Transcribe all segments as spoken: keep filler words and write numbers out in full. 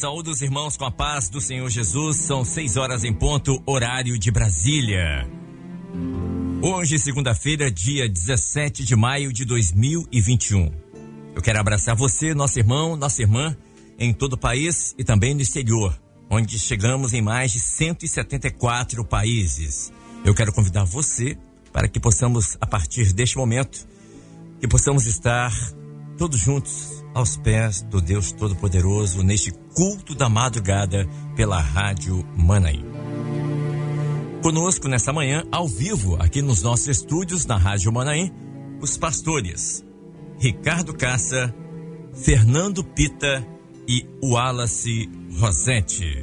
Saúde os irmãos com a paz do Senhor Jesus. São seis horas em ponto, horário de Brasília. Hoje, segunda-feira, dia dezessete de maio de dois mil e vinte e um. Eu quero abraçar você, nosso irmão, nossa irmã, em todo o país e também no exterior, onde chegamos em mais de cento e setenta e quatro países. Eu quero convidar você para que possamos, a partir deste momento, que possamos estar todos juntos aos pés do Deus Todo-Poderoso neste culto da madrugada pela Rádio Manaim. Conosco nessa manhã, ao vivo, aqui nos nossos estúdios na Rádio Manaim, os pastores Ricardo Cassa, Fernando Pita e Wallace Rosete.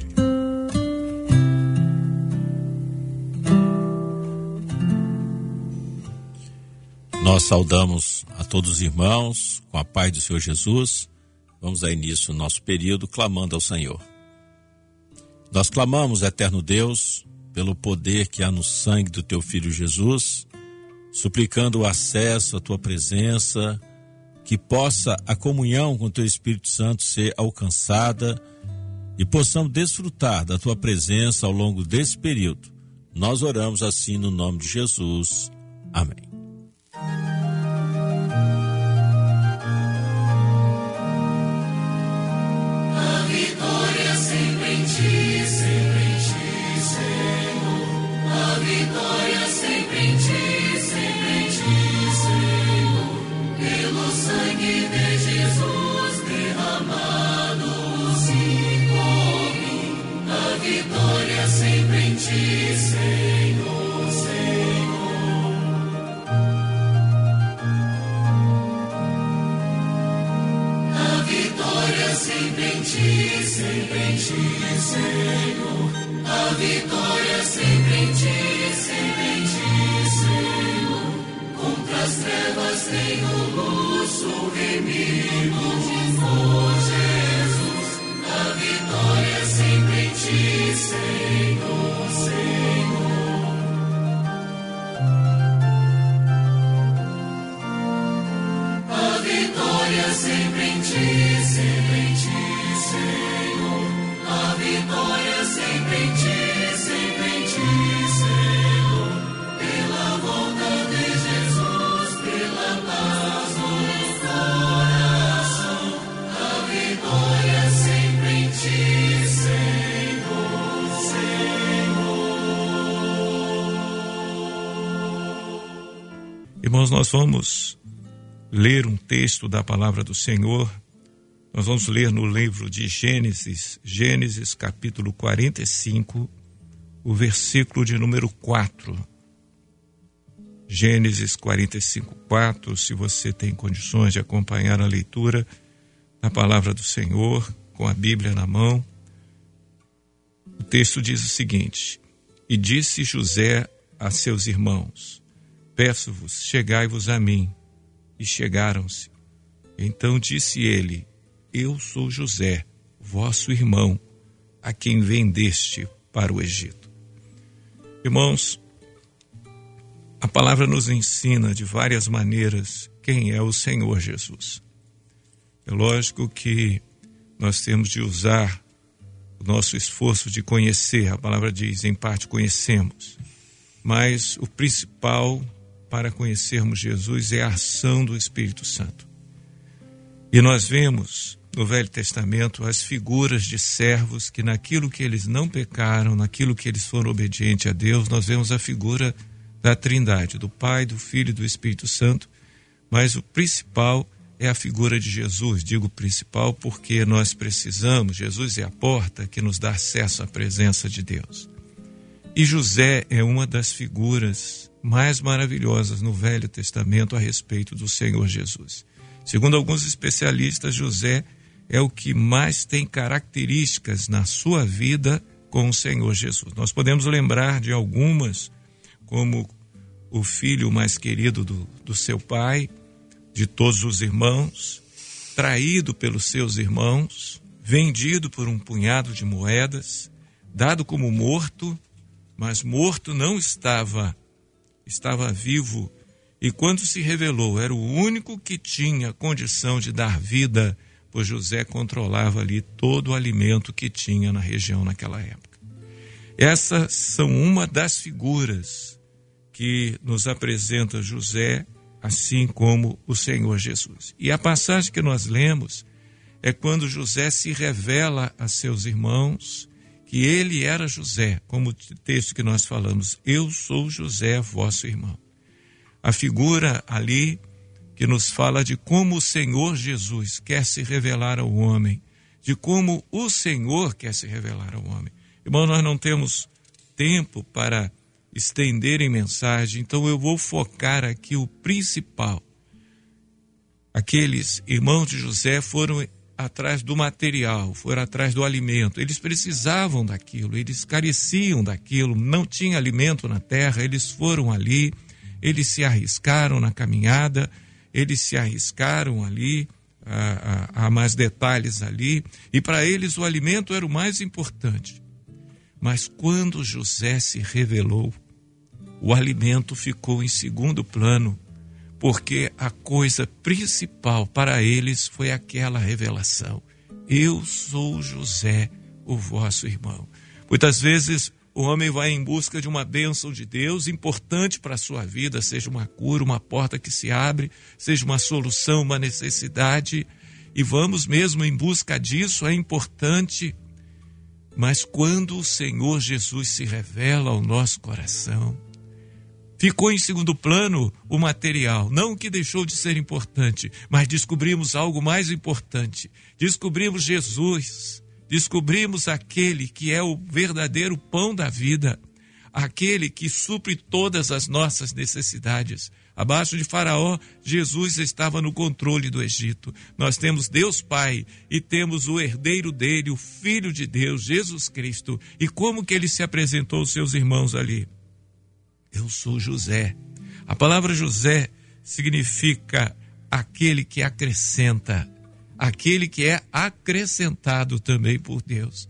Nós saudamos a todos os irmãos com a paz do Senhor Jesus. Vamos dar início ao nosso período clamando ao Senhor. Nós clamamos, eterno Deus, pelo poder que há no sangue do teu Filho Jesus, suplicando o acesso à tua presença, que possa a comunhão com o teu Espírito Santo ser alcançada e possamos desfrutar da tua presença ao longo desse período. Nós oramos assim no nome de Jesus. Amém. A vitória sempre em ti, sempre em ti, Senhor. A vitória sempre em ti, sempre em ti, Senhor. Pelo sangue de Jesus derramado se come. A vitória sempre em ti, Senhor, Senhor. A vitória sempre em ti, sempre em ti, Senhor. A vitória sempre em ti, sempre em ti, Senhor. Contra as trevas tenho luz, sou remido por Jesus. A vitória sempre em ti, Senhor, Senhor. A vitória sempre em ti, sempre em ti, Senhor. A vitória sempre em ti, sempre em ti, Senhor. Pela volta de Jesus, pela paz no coração. A vitória sempre em ti, Senhor, Senhor. Irmãos, nós vamos ler um texto da palavra do Senhor. Nós vamos ler no livro de Gênesis, Gênesis capítulo quarenta e cinco, o versículo de número quatro. Gênesis quarenta e cinco, quatro, se você tem condições de acompanhar a leitura da palavra do Senhor, com a Bíblia na mão. O texto diz o seguinte: E disse José a seus irmãos: Peço-vos, chegai-vos a mim. E chegaram-se. Então disse ele: Eu sou José, vosso irmão, a quem vendeste para o Egito. Irmãos, a palavra nos ensina de várias maneiras quem é o Senhor Jesus. É lógico que nós temos de usar o nosso esforço de conhecer. A palavra diz, em parte conhecemos. Mas o principal para conhecermos Jesus é a ação do Espírito Santo. E nós vemos no Velho Testamento as figuras de servos que naquilo que eles não pecaram, naquilo que eles foram obedientes a Deus, nós vemos a figura da Trindade, do Pai, do Filho e do Espírito Santo, mas o principal é a figura de Jesus. Digo principal porque nós precisamos, Jesus é a porta que nos dá acesso à presença de Deus. E José é uma das figuras mais maravilhosas no Velho Testamento a respeito do Senhor Jesus. Segundo alguns especialistas, José é o que mais tem características na sua vida com o Senhor Jesus. Nós podemos lembrar de algumas, como o filho mais querido do, do seu pai, de todos os irmãos, traído pelos seus irmãos, vendido por um punhado de moedas, dado como morto, mas morto não estava, estava vivo, e quando se revelou, era o único que tinha condição de dar vida pois José controlava ali todo o alimento que tinha na região naquela época. Essas são uma das figuras que nos apresenta José, assim como o Senhor Jesus. E a passagem que nós lemos é quando José se revela a seus irmãos que ele era José, como o texto que nós falamos, eu sou José, vosso irmão. A figura ali que nos fala de como o Senhor Jesus quer se revelar ao homem, de como o Senhor quer se revelar ao homem. Irmão, nós não temos tempo para estender em mensagem, então eu vou focar aqui o principal. Aqueles irmãos de José foram atrás do material, foram atrás do alimento. Eles precisavam daquilo, eles careciam daquilo, não tinha alimento na terra, eles foram ali, eles se arriscaram na caminhada, eles se arriscaram ali, há mais detalhes ali, e para eles o alimento era o mais importante. Mas quando José se revelou, o alimento ficou em segundo plano, porque a coisa principal para eles foi aquela revelação. Eu sou José, o vosso irmão. Muitas vezes o homem vai em busca de uma bênção de Deus importante para a sua vida, seja uma cura, uma porta que se abre, seja uma solução, uma necessidade, e vamos mesmo em busca disso, é importante. Mas quando o Senhor Jesus se revela ao nosso coração, ficou em segundo plano o material, não que deixou de ser importante, mas descobrimos algo mais importante. Descobrimos Jesus, descobrimos aquele que é o verdadeiro pão da vida, aquele que supre todas as nossas necessidades. Abaixo de Faraó, Jesus estava no controle do Egito. Nós temos Deus Pai e temos o herdeiro dele, o Filho de Deus, Jesus Cristo. E como que ele se apresentou aos seus irmãos ali? Eu sou José. A palavra José significa aquele que acrescenta, aquele que é acrescentado também por Deus.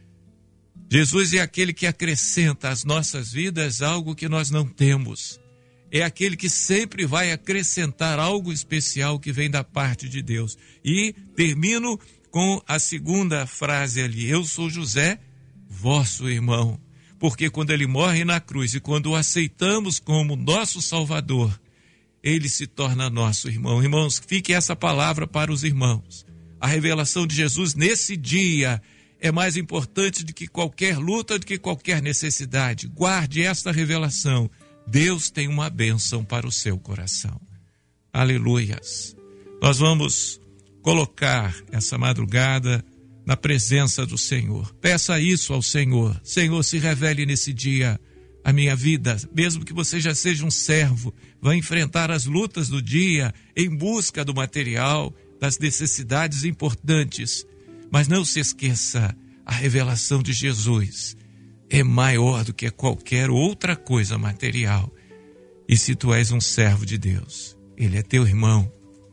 Jesus é aquele que acrescenta às nossas vidas algo que nós não temos. É aquele que sempre vai acrescentar algo especial que vem da parte de Deus. E termino com a segunda frase ali. Eu sou José, vosso irmão. Porque quando ele morre na cruz e quando o aceitamos como nosso Salvador, ele se torna nosso irmão. Irmãos, fique essa palavra para os irmãos. A revelação de Jesus nesse dia é mais importante do que qualquer luta, do que qualquer necessidade. Guarde esta revelação. Deus tem uma bênção para o seu coração. Aleluias. Nós vamos colocar essa madrugada na presença do Senhor. Peça isso ao Senhor. Senhor, se revele nesse dia a minha vida, mesmo que você já seja um servo, vai enfrentar as lutas do dia em busca do material, das necessidades importantes. Mas não se esqueça, a revelação de Jesus é maior do que qualquer outra coisa material. E se tu és um servo de Deus, ele é teu irmão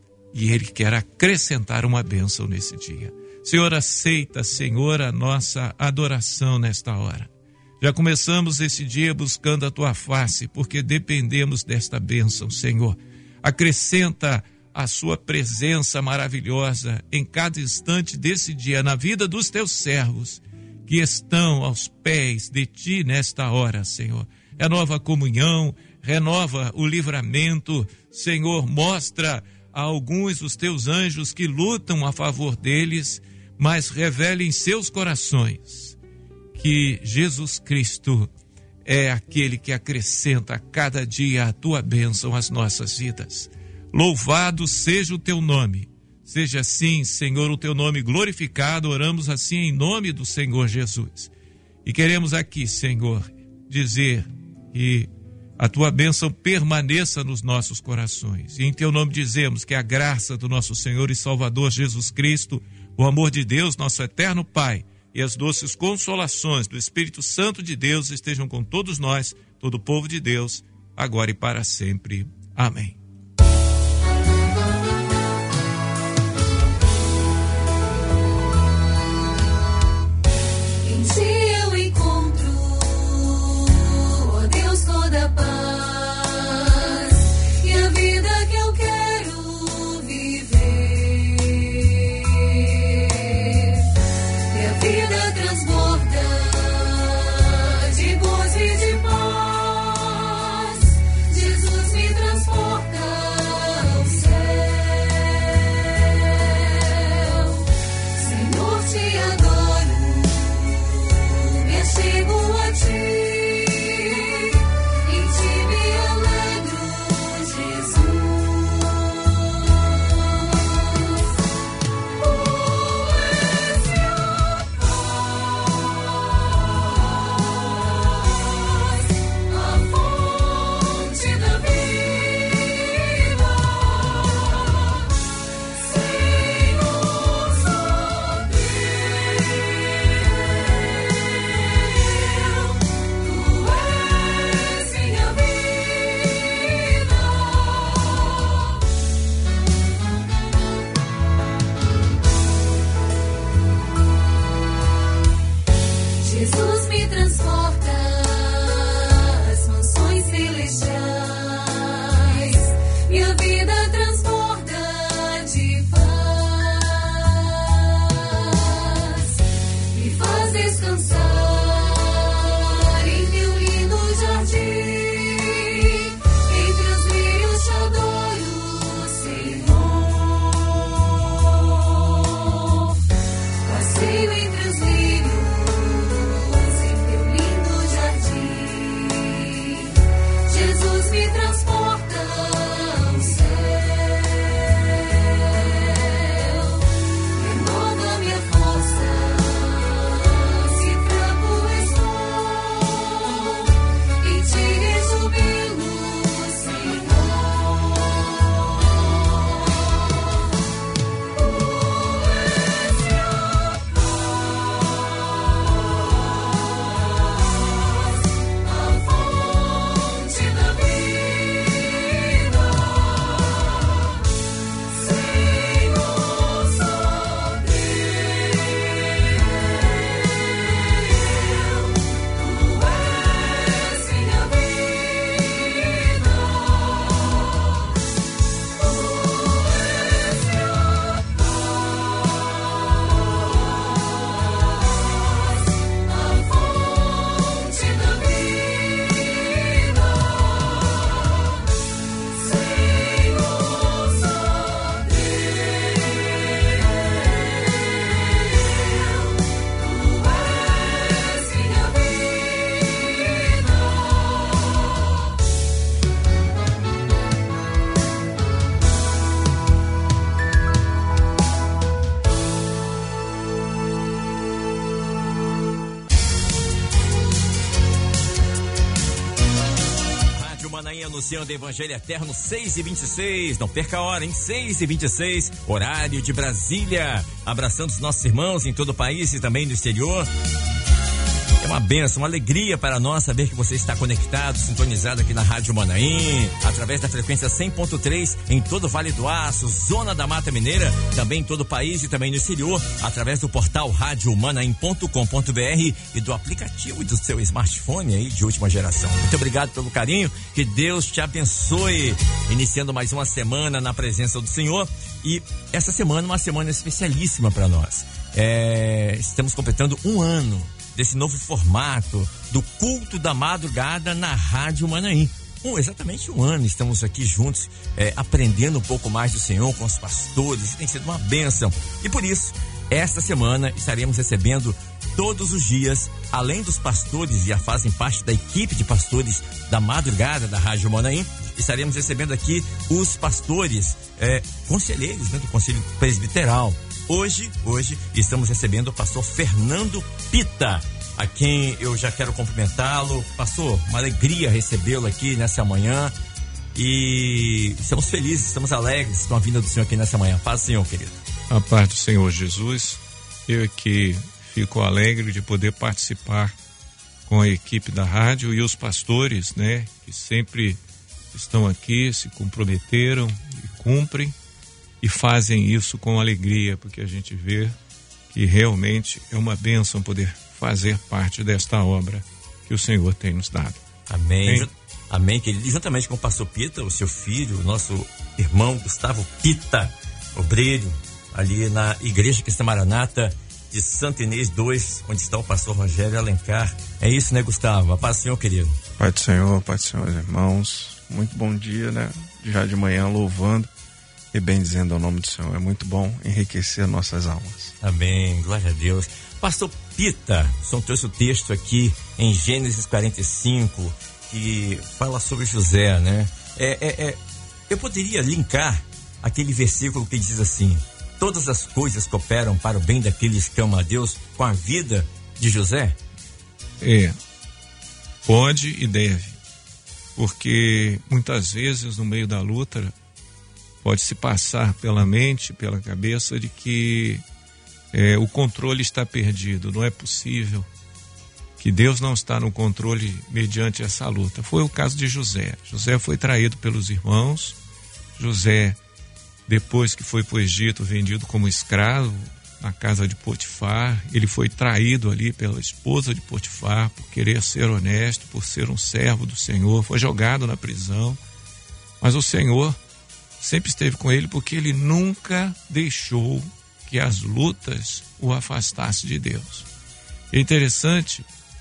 e ele quer acrescentar uma bênção nesse dia. Senhor, aceita, Senhor, a nossa adoração nesta hora. Já começamos esse dia buscando a tua face, porque dependemos desta bênção, Senhor. Acrescenta a sua presença maravilhosa em cada instante desse dia, na vida dos teus servos, que estão aos pés de ti nesta hora, Senhor. Renova a comunhão, renova o livramento, Senhor, mostra a alguns dos teus anjos que lutam a favor deles, mas revele em seus corações que Jesus Cristo é aquele que acrescenta a cada dia a tua bênção às nossas vidas. Louvado seja o teu nome. Seja assim, Senhor, o teu nome glorificado. Oramos assim em nome do Senhor Jesus. E queremos aqui, Senhor, dizer que a tua bênção permaneça nos nossos corações. E em teu nome dizemos que a graça do nosso Senhor e Salvador Jesus Cristo, o amor de Deus, nosso eterno Pai, e as doces consolações do Espírito Santo de Deus estejam com todos nós, todo o povo de Deus, agora e para sempre. Amém. Em ti eu encontro, ó Deus, toda paz e a vida que eu quero viver. Manaim anunciando Evangelho Eterno seis e vinte e seis. Não perca a hora, hein? seis e vinte e seis, horário de Brasília. Abraçando os nossos irmãos em todo o país e também no exterior. É uma bênção, uma alegria para nós saber que você está conectado, sintonizado aqui na Rádio Manaim, através da frequência cem ponto três em todo o Vale do Aço, Zona da Mata Mineira, também em todo o país e também no exterior, através do portal rádio manaim ponto com ponto br e do aplicativo do seu smartphone aí de última geração. Muito obrigado pelo carinho, que Deus te abençoe, iniciando mais uma semana na presença do Senhor, e essa semana uma semana especialíssima para nós. É, estamos completando um ano desse novo formato do culto da madrugada na Rádio Manaim. Um, exatamente um ano estamos aqui juntos, é, aprendendo um pouco mais do Senhor com os pastores, e tem sido uma bênção. E por isso, esta semana estaremos recebendo todos os dias, além dos pastores, já fazem parte da equipe de pastores da madrugada da Rádio Manaim, estaremos recebendo aqui os pastores, é, conselheiros, né, do Conselho Presbiteral. Hoje, hoje, estamos recebendo o pastor Fernando Pita, a quem eu já quero cumprimentá-lo. Pastor, uma alegria recebê-lo aqui nessa manhã e estamos felizes, estamos alegres com a vinda do Senhor aqui nessa manhã. Paz, Senhor, querido. A paz do Senhor Jesus. Eu aqui fico alegre de poder participar com a equipe da rádio e os pastores, né, que sempre estão aqui, se comprometeram e cumprem. E fazem isso com alegria, porque a gente vê que realmente é uma bênção poder fazer parte desta obra que o Senhor tem nos dado. Amém. Amém, Amém, querido. E juntamente com o pastor Pita, o seu filho, o nosso irmão Gustavo Pita, obreiro, ali na Igreja Cristã Maranata de Santa Inês dois, onde está o pastor Rogério Alencar. É isso, né, Gustavo? A paz do Senhor, querido. Pai do Senhor, Pai do Senhor, irmãos. Muito bom dia, né? Já de manhã louvando e bendizendo ao nome do Senhor. É muito bom enriquecer nossas almas. Amém, glória a Deus. Pastor Pita, o senhor trouxe o texto aqui em Gênesis quarenta e cinco, que fala sobre José, né? É, é, é, eu poderia linkar aquele versículo que diz assim: todas as coisas cooperam para o bem daqueles que amam a Deus, com a vida de José? É, pode e deve, porque muitas vezes no meio da luta pode se passar pela mente, pela cabeça de que é, o controle está perdido. Não é possível que Deus não está no controle mediante essa luta. Foi o caso de José. José foi traído pelos irmãos. José, depois que foi para o Egito, vendido como escravo na casa de Potifar, ele foi traído ali pela esposa de Potifar por querer ser honesto, por ser um servo do Senhor. Foi jogado na prisão. Mas o Senhor sempre esteve com ele, porque ele nunca deixou que as lutas o afastassem de Deus. É interessante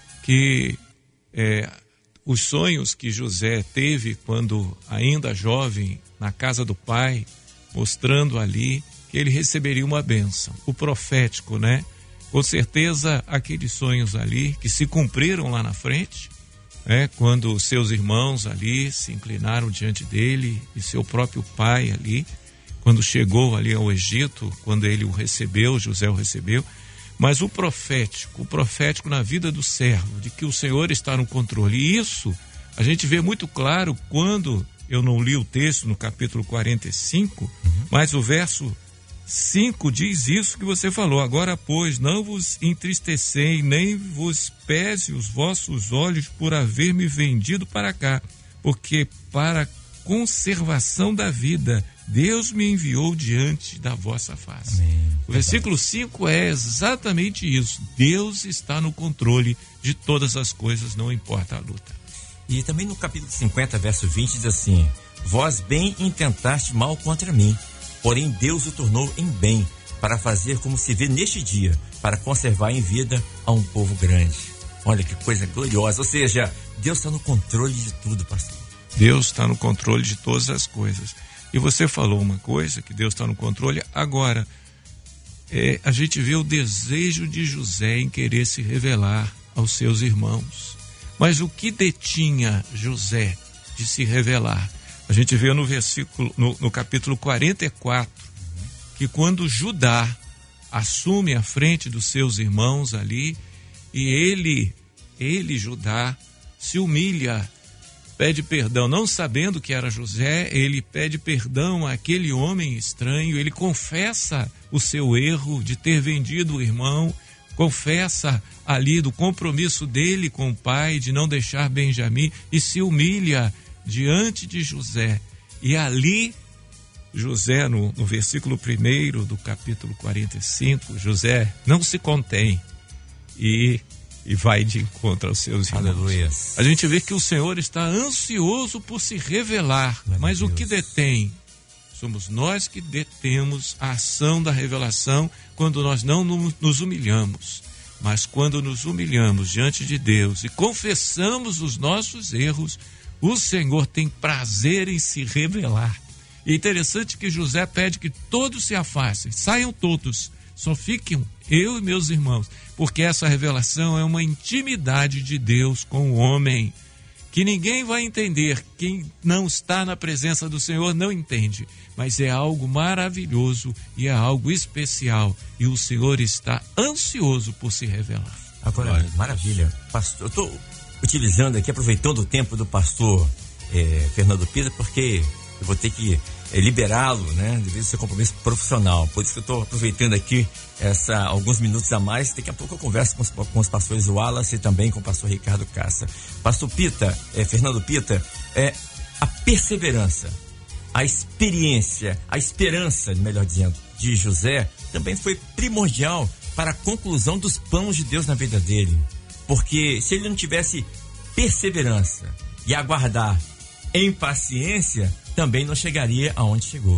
que é, os sonhos que José teve quando ainda jovem, na casa do pai, mostrando ali que ele receberia uma bênção. O profético, né? Com certeza aqueles sonhos ali que se cumpriram lá na frente, É, quando seus irmãos ali se inclinaram diante dele e seu próprio pai ali, quando chegou ali ao Egito, quando ele o recebeu, José o recebeu. Mas o profético, o profético na vida do servo, de que o Senhor está no controle. E isso a gente vê muito claro quando, eu não li o texto no capítulo quarenta e cinco, uhum. mas o verso cinco diz isso que você falou. Agora, pois, não vos entristecei, nem vos pese os vossos olhos por haver me vendido para cá, porque para conservação da vida Deus me enviou diante da vossa face. Amém. O versículo cinco é exatamente isso. Deus está no controle de todas as coisas, não importa a luta. E também no capítulo cinquenta, verso vinte, diz assim: vós bem intentaste mal contra mim, porém Deus o tornou em bem, para fazer como se vê neste dia, para conservar em vida a um povo grande. Olha que coisa gloriosa. Ou seja, Deus está no controle de tudo, pastor. Deus está no controle de todas as coisas. E você falou uma coisa, que Deus está no controle. Agora, é, a gente vê o desejo de José em querer se revelar aos seus irmãos. Mas o que detinha José de se revelar? A gente vê no versículo, no, no capítulo quarenta e quatro, que quando Judá assume a frente dos seus irmãos ali, e ele, ele, Judá, se humilha pede perdão, não sabendo que era José, ele pede perdão àquele homem estranho, ele confessa o seu erro de ter vendido o irmão, confessa ali do compromisso dele com o pai, de não deixar Benjamim, e se humilha diante de José. E ali, José, no, no versículo primeiro do capítulo quarenta e cinco, José não se contém e, e vai de encontro aos seus irmãos. Aleluia. A gente vê que o Senhor está ansioso por se revelar, Meu mas Deus. O que detém? Somos nós que detemos a ação da revelação quando nós não nos humilhamos. Mas quando nos humilhamos diante de Deus e confessamos os nossos erros, o Senhor tem prazer em se revelar. E é interessante que José pede que todos se afastem, saiam todos, só fiquem eu e meus irmãos, porque essa revelação é uma intimidade de Deus com o homem, que ninguém vai entender. Quem não está na presença do Senhor não entende, mas é algo maravilhoso e é algo especial, e o Senhor está ansioso por se revelar. Agora, Glória. Maravilha. Pastor, eu estou utilizando aqui, aproveitando o tempo do pastor eh, Fernando Pita, porque eu vou ter que é, liberá-lo, né, devido ao seu compromisso profissional. Por isso que eu estou aproveitando aqui essa, alguns minutos a mais. Daqui a pouco eu converso com os, com os pastores Wallace e também com o pastor Ricardo Cassa. Pastor Pita, é, Fernando Pita, é, a perseverança, a experiência, a esperança, melhor dizendo, de José também foi primordial para a conclusão dos planos de Deus na vida dele. Porque se ele não tivesse perseverança e aguardar em paciência, também não chegaria aonde chegou.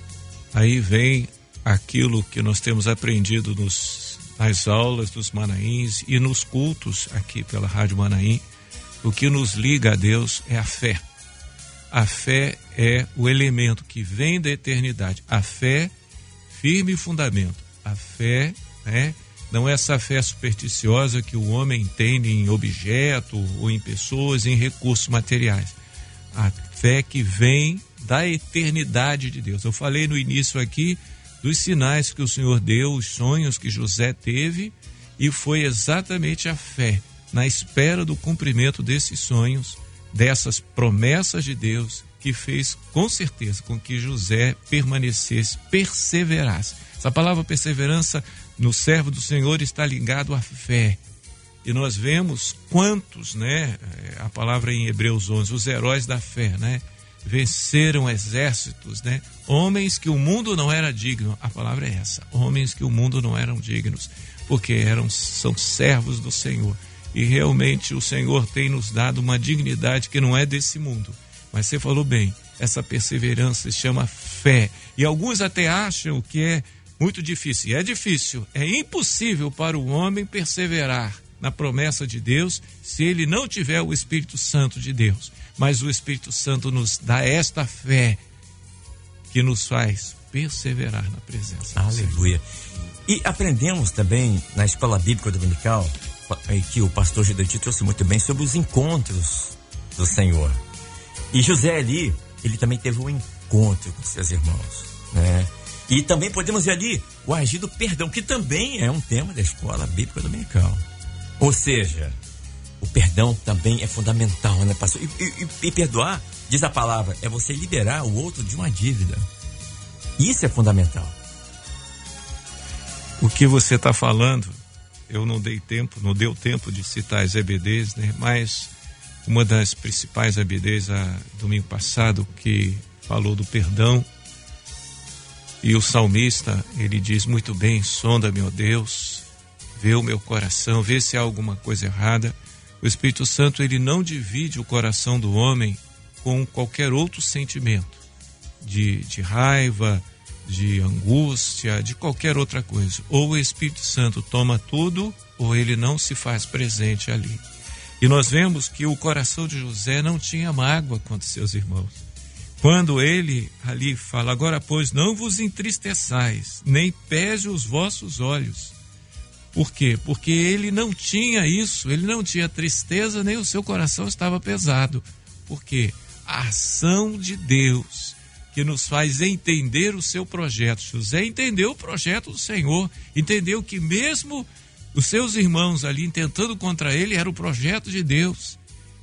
Aí vem aquilo que nós temos aprendido nos, nas aulas dos Manaíns e nos cultos aqui pela Rádio Manaim. O que nos liga a Deus é a fé. A fé é o elemento que vem da eternidade. A fé, firme fundamento. A fé, né, não é essa fé supersticiosa que o homem tem em objeto ou em pessoas, em recursos materiais. A fé que vem da eternidade de Deus. Eu falei no início aqui dos sinais que o Senhor deu, os sonhos que José teve, e foi exatamente a fé na espera do cumprimento desses sonhos, dessas promessas de Deus, que fez com certeza com que José permanecesse, perseverasse. Essa palavra perseverança no servo do Senhor está ligado à fé. E nós vemos quantos, né, a palavra em Hebreus onze, os heróis da fé, né, venceram exércitos, né, homens que o mundo não era digno. A palavra é essa, homens que o mundo não eram dignos, porque eram, são servos do Senhor. E realmente o Senhor tem nos dado uma dignidade que não é desse mundo. Mas você falou bem, essa perseverança se chama fé. E alguns até acham que é muito difícil. E é difícil, é impossível para o homem perseverar na promessa de Deus se ele não tiver o Espírito Santo de Deus. Mas o Espírito Santo nos dá esta fé que nos faz perseverar na presença do Senhor. Aleluia. E aprendemos também na Escola Bíblica Dominical, que o pastor Gidati trouxe muito bem, sobre os encontros do Senhor. E José ali, ele também teve um encontro com seus irmãos, né? E também podemos ver ali o agir do perdão, que também é um tema da Escola Bíblica Dominical. Ou seja, o perdão também é fundamental, né, pastor? E, e, e perdoar, diz a palavra, é você liberar o outro de uma dívida. Isso é fundamental. O que você está falando, eu não dei tempo, não deu tempo de citar as E B Ds, né? Mas uma das principais E B Ds, a, domingo passado, que falou do perdão, e o salmista, ele diz muito bem, sonda-me, ó Deus, vê o meu coração, vê se há alguma coisa errada. O Espírito Santo, ele não divide o coração do homem com qualquer outro sentimento, de, de raiva, de angústia, de qualquer outra coisa. Ou o Espírito Santo toma tudo, ou ele não se faz presente ali. E nós vemos que o coração de José não tinha mágoa contra seus irmãos. Quando ele ali fala, agora pois não vos entristeçais, nem pese os vossos olhos. Por quê? Porque ele não tinha isso, ele não tinha tristeza, nem o seu coração estava pesado. Por quê? A ação de Deus que nos faz entender o seu projeto. José entendeu o projeto do Senhor, entendeu que mesmo os seus irmãos ali intentando contra ele, era o projeto de Deus.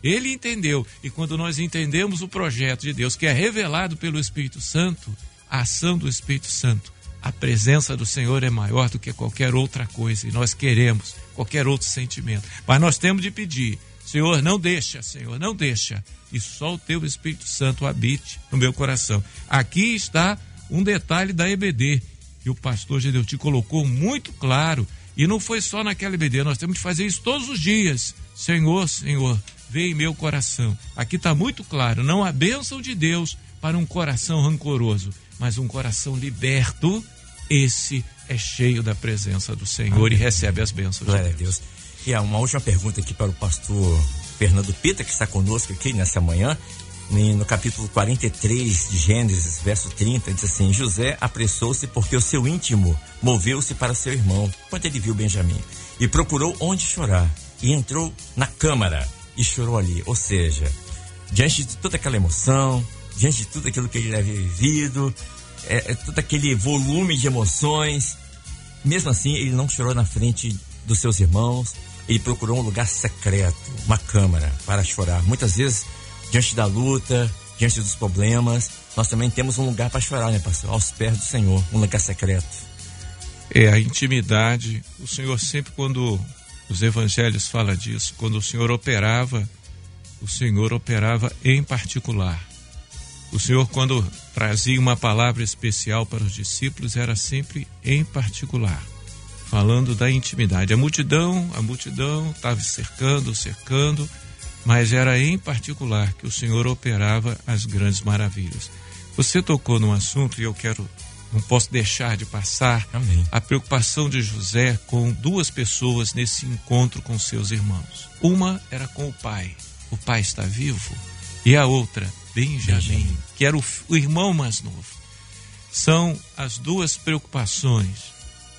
Ele entendeu. E quando nós entendemos o projeto de Deus, que é revelado pelo Espírito Santo, a ação do Espírito Santo, a presença do Senhor é maior do que qualquer outra coisa. E nós queremos qualquer outro sentimento. Mas nós temos de pedir: Senhor, não deixa, Senhor, não deixa. E só o teu Espírito Santo habite no meu coração. Aqui está um detalhe da E B D, que o pastor Gedeuti colocou muito claro. E não foi só naquela E B D, nós temos de fazer isso todos os dias. Senhor, Senhor, vem em meu coração. Aqui está muito claro, não há bênção de Deus para um coração rancoroso, mas um coração liberto, esse é cheio da presença do Senhor. Amém. E recebe as bênçãos de Deus. Glória a Deus. E há uma última pergunta aqui para o pastor Fernando Pita, que está conosco aqui nessa manhã. No capítulo quarenta e três de Gênesis, verso trinta, diz assim: José apressou-se porque o seu íntimo moveu-se para seu irmão, quando ele viu Benjamim, e procurou onde chorar, e entrou na câmara e chorou ali. Ou seja, diante de toda aquela emoção, diante de tudo aquilo que ele havia vivido, é, é, todo aquele volume de emoções, mesmo assim ele não chorou na frente dos seus irmãos. Ele procurou um lugar secreto, uma câmara, para chorar. Muitas vezes, diante da luta, diante dos problemas, nós também temos um lugar para chorar, né, pastor? Aos pés do Senhor, um lugar secreto. É, a intimidade. O Senhor sempre, quando os evangelhos falam disso, quando o Senhor operava, o Senhor operava em particular. O Senhor, quando trazia uma palavra especial para os discípulos, era sempre em particular, falando da intimidade. A multidão, a multidão estava cercando, cercando, mas era em particular que o Senhor operava as grandes maravilhas. Você tocou num assunto e eu quero, não posso deixar de passar. Amém. A preocupação de José com duas pessoas nesse encontro com seus irmãos. Uma era com o pai, o pai está vivo, e a outra, Benjamim, Benjamim. que era o, o irmão mais novo. São as duas preocupações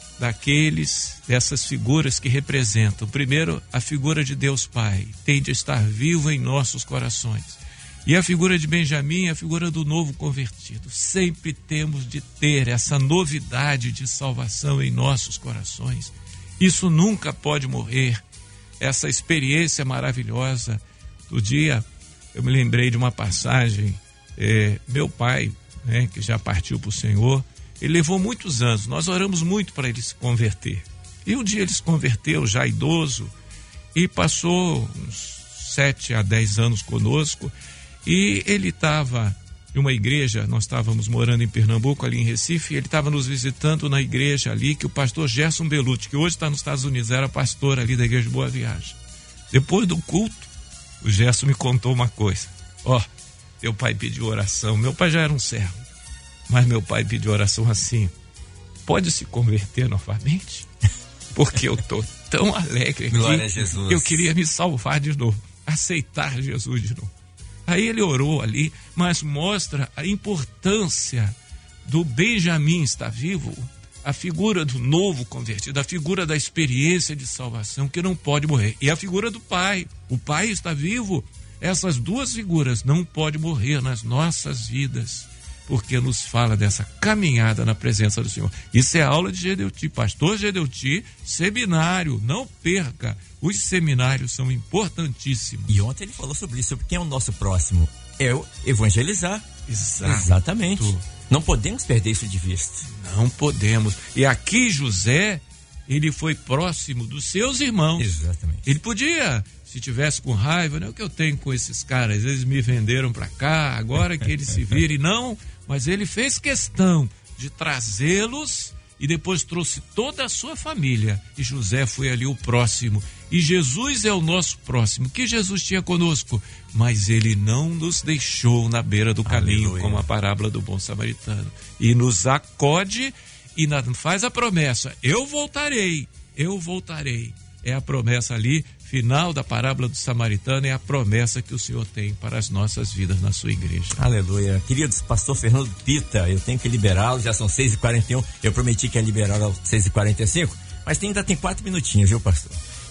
daqueles, dessas figuras que representam. Primeiro, a figura de Deus Pai tem de estar vivo em nossos corações. E a figura de Benjamim, a figura do novo convertido. Sempre temos de ter essa novidade de salvação em nossos corações. Isso nunca pode morrer. Essa experiência maravilhosa do dia, eu me lembrei de uma passagem, é, meu pai, né, que já partiu para o Senhor, ele levou muitos anos, nós oramos muito para ele se converter. E um dia ele se converteu, já idoso, e passou uns sete a dez anos conosco, e ele estava em uma igreja, nós estávamos morando em Pernambuco, ali em Recife, e ele estava nos visitando na igreja ali, que o pastor Gerson Belucci, que hoje está nos Estados Unidos, era pastor ali da igreja de Boa Viagem. Depois do culto, o Gerson me contou uma coisa: ó, oh, teu pai pediu oração, meu pai já era um servo, mas meu pai pediu oração assim: pode se converter novamente? Porque eu tô tão alegre aqui. Glória a Jesus. Eu queria me salvar de novo, aceitar Jesus de novo. Aí ele orou ali, mas mostra a importância do Benjamim estar vivo, a figura do novo convertido, a figura da experiência de salvação que não pode morrer. E a figura do pai, o pai está vivo. Essas duas figuras não podem morrer nas nossas vidas, porque nos fala dessa caminhada na presença do Senhor. Isso é aula de Gedeuti, pastor Gedeuti, seminário, não perca. Os seminários são importantíssimos. E ontem ele falou sobre isso, sobre quem é o nosso próximo. É o evangelizar. Exato. Exatamente. Não podemos perder isso de vista. Não podemos. E aqui José, ele foi próximo dos seus irmãos. Exatamente. Ele podia, se tivesse com raiva, não é o que eu tenho com esses caras, eles me venderam para cá, agora que eles se virem, não, mas ele fez questão de trazê-los e depois trouxe toda a sua família, e José foi ali o próximo, e Jesus é o nosso próximo, que Jesus tinha conosco, mas ele não nos deixou na beira do caminho, aleluia, como a parábola do bom samaritano, e nos acode e faz a promessa: eu voltarei, eu voltarei. É a promessa ali, final da parábola do samaritano, é a promessa que o Senhor tem para as nossas vidas na sua igreja. Aleluia. Queridos, pastor Fernando Pita, eu tenho que liberá-lo, já são seis e quarenta e um, eu prometi que ia liberá-lo às seis e quarenta e cinco, mas tem, ainda tem quatro minutinhos, viu, pastor?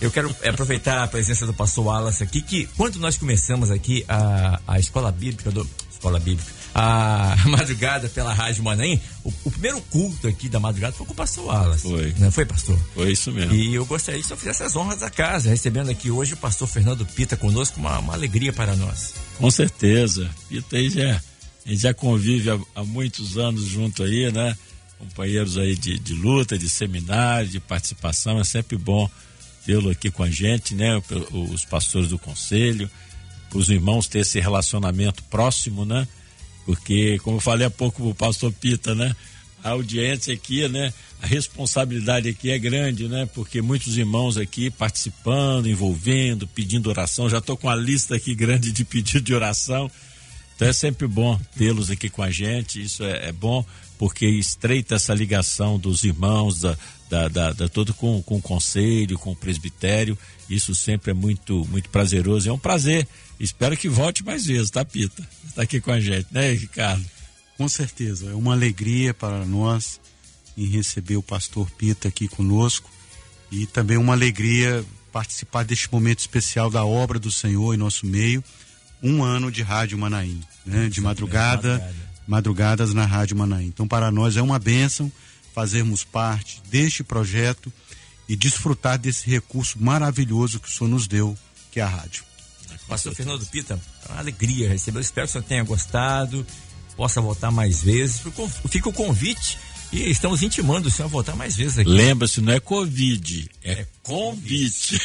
Eu quero aproveitar a presença do pastor Wallace aqui, que quando nós começamos aqui a, a escola bíblica, do, escola bíblica, a madrugada pela Rádio Manaim, o, o primeiro culto aqui da madrugada foi com o pastor Wallace. Foi. Não foi, pastor? Foi isso mesmo. E eu gostaria que o senhor fizesse as honras da casa, recebendo aqui hoje o pastor Fernando Pita conosco, uma, uma alegria para nós. Com certeza. Pita aí já, a gente já convive há, há muitos anos junto aí, né? Companheiros aí de, de luta, de seminário, de participação, é sempre bom tê-lo aqui com a gente, né? Os pastores do conselho, os irmãos ter esse relacionamento próximo, né? Porque, como eu falei há pouco o pastor Pita, né? A audiência aqui, né? A responsabilidade aqui é grande, né? Porque muitos irmãos aqui participando, envolvendo, pedindo oração, já estou com a lista aqui grande de pedido de oração, então é sempre bom tê-los aqui com a gente, isso é, é bom, porque estreita essa ligação dos irmãos, da, da, da, da todo com, com o conselho, com o presbitério, isso sempre é muito, muito prazeroso, é um prazer, espero que volte mais vezes, tá, Pita? Está aqui com a gente, né, Ricardo? Com certeza, é uma alegria para nós em receber o pastor Pita aqui conosco e também uma alegria participar deste momento especial da obra do Senhor em nosso meio, um ano de Rádio Manaim, né, de madrugada, madrugadas na Rádio Manaim. Então, para nós é uma bênção fazermos parte deste projeto e desfrutar desse recurso maravilhoso que o Senhor nos deu, que é a rádio. Pastor Fernando Pita, é uma alegria receber, eu espero que o senhor tenha gostado, possa voltar mais vezes, fica o convite e estamos intimando o senhor a voltar mais vezes aqui. Lembra-se, não é Covid, é, é convite.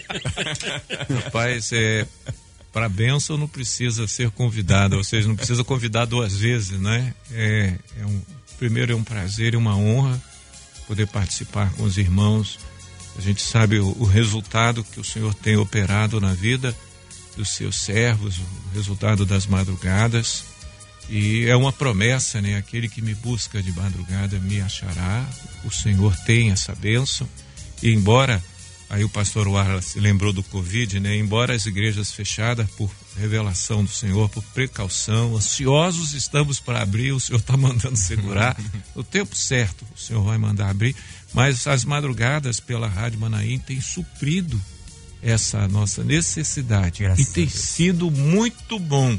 Rapaz, é... para a bênção não precisa ser convidado, ou seja, não precisa convidar duas vezes, né? É, é um, primeiro é um prazer e uma honra poder participar com os irmãos. A gente sabe o, o resultado que o Senhor tem operado na vida dos seus servos, o resultado das madrugadas. E é uma promessa, né? Aquele que me busca de madrugada me achará. O Senhor tem essa bênção. E embora... Aí o pastor Wallace lembrou do Covid, né? Embora as igrejas fechadas por revelação do Senhor, por precaução, ansiosos estamos para abrir, o Senhor está mandando segurar. No tempo certo, o Senhor vai mandar abrir. Mas as madrugadas pela Rádio Manaim têm suprido essa nossa necessidade. Graças e tem sido muito bom.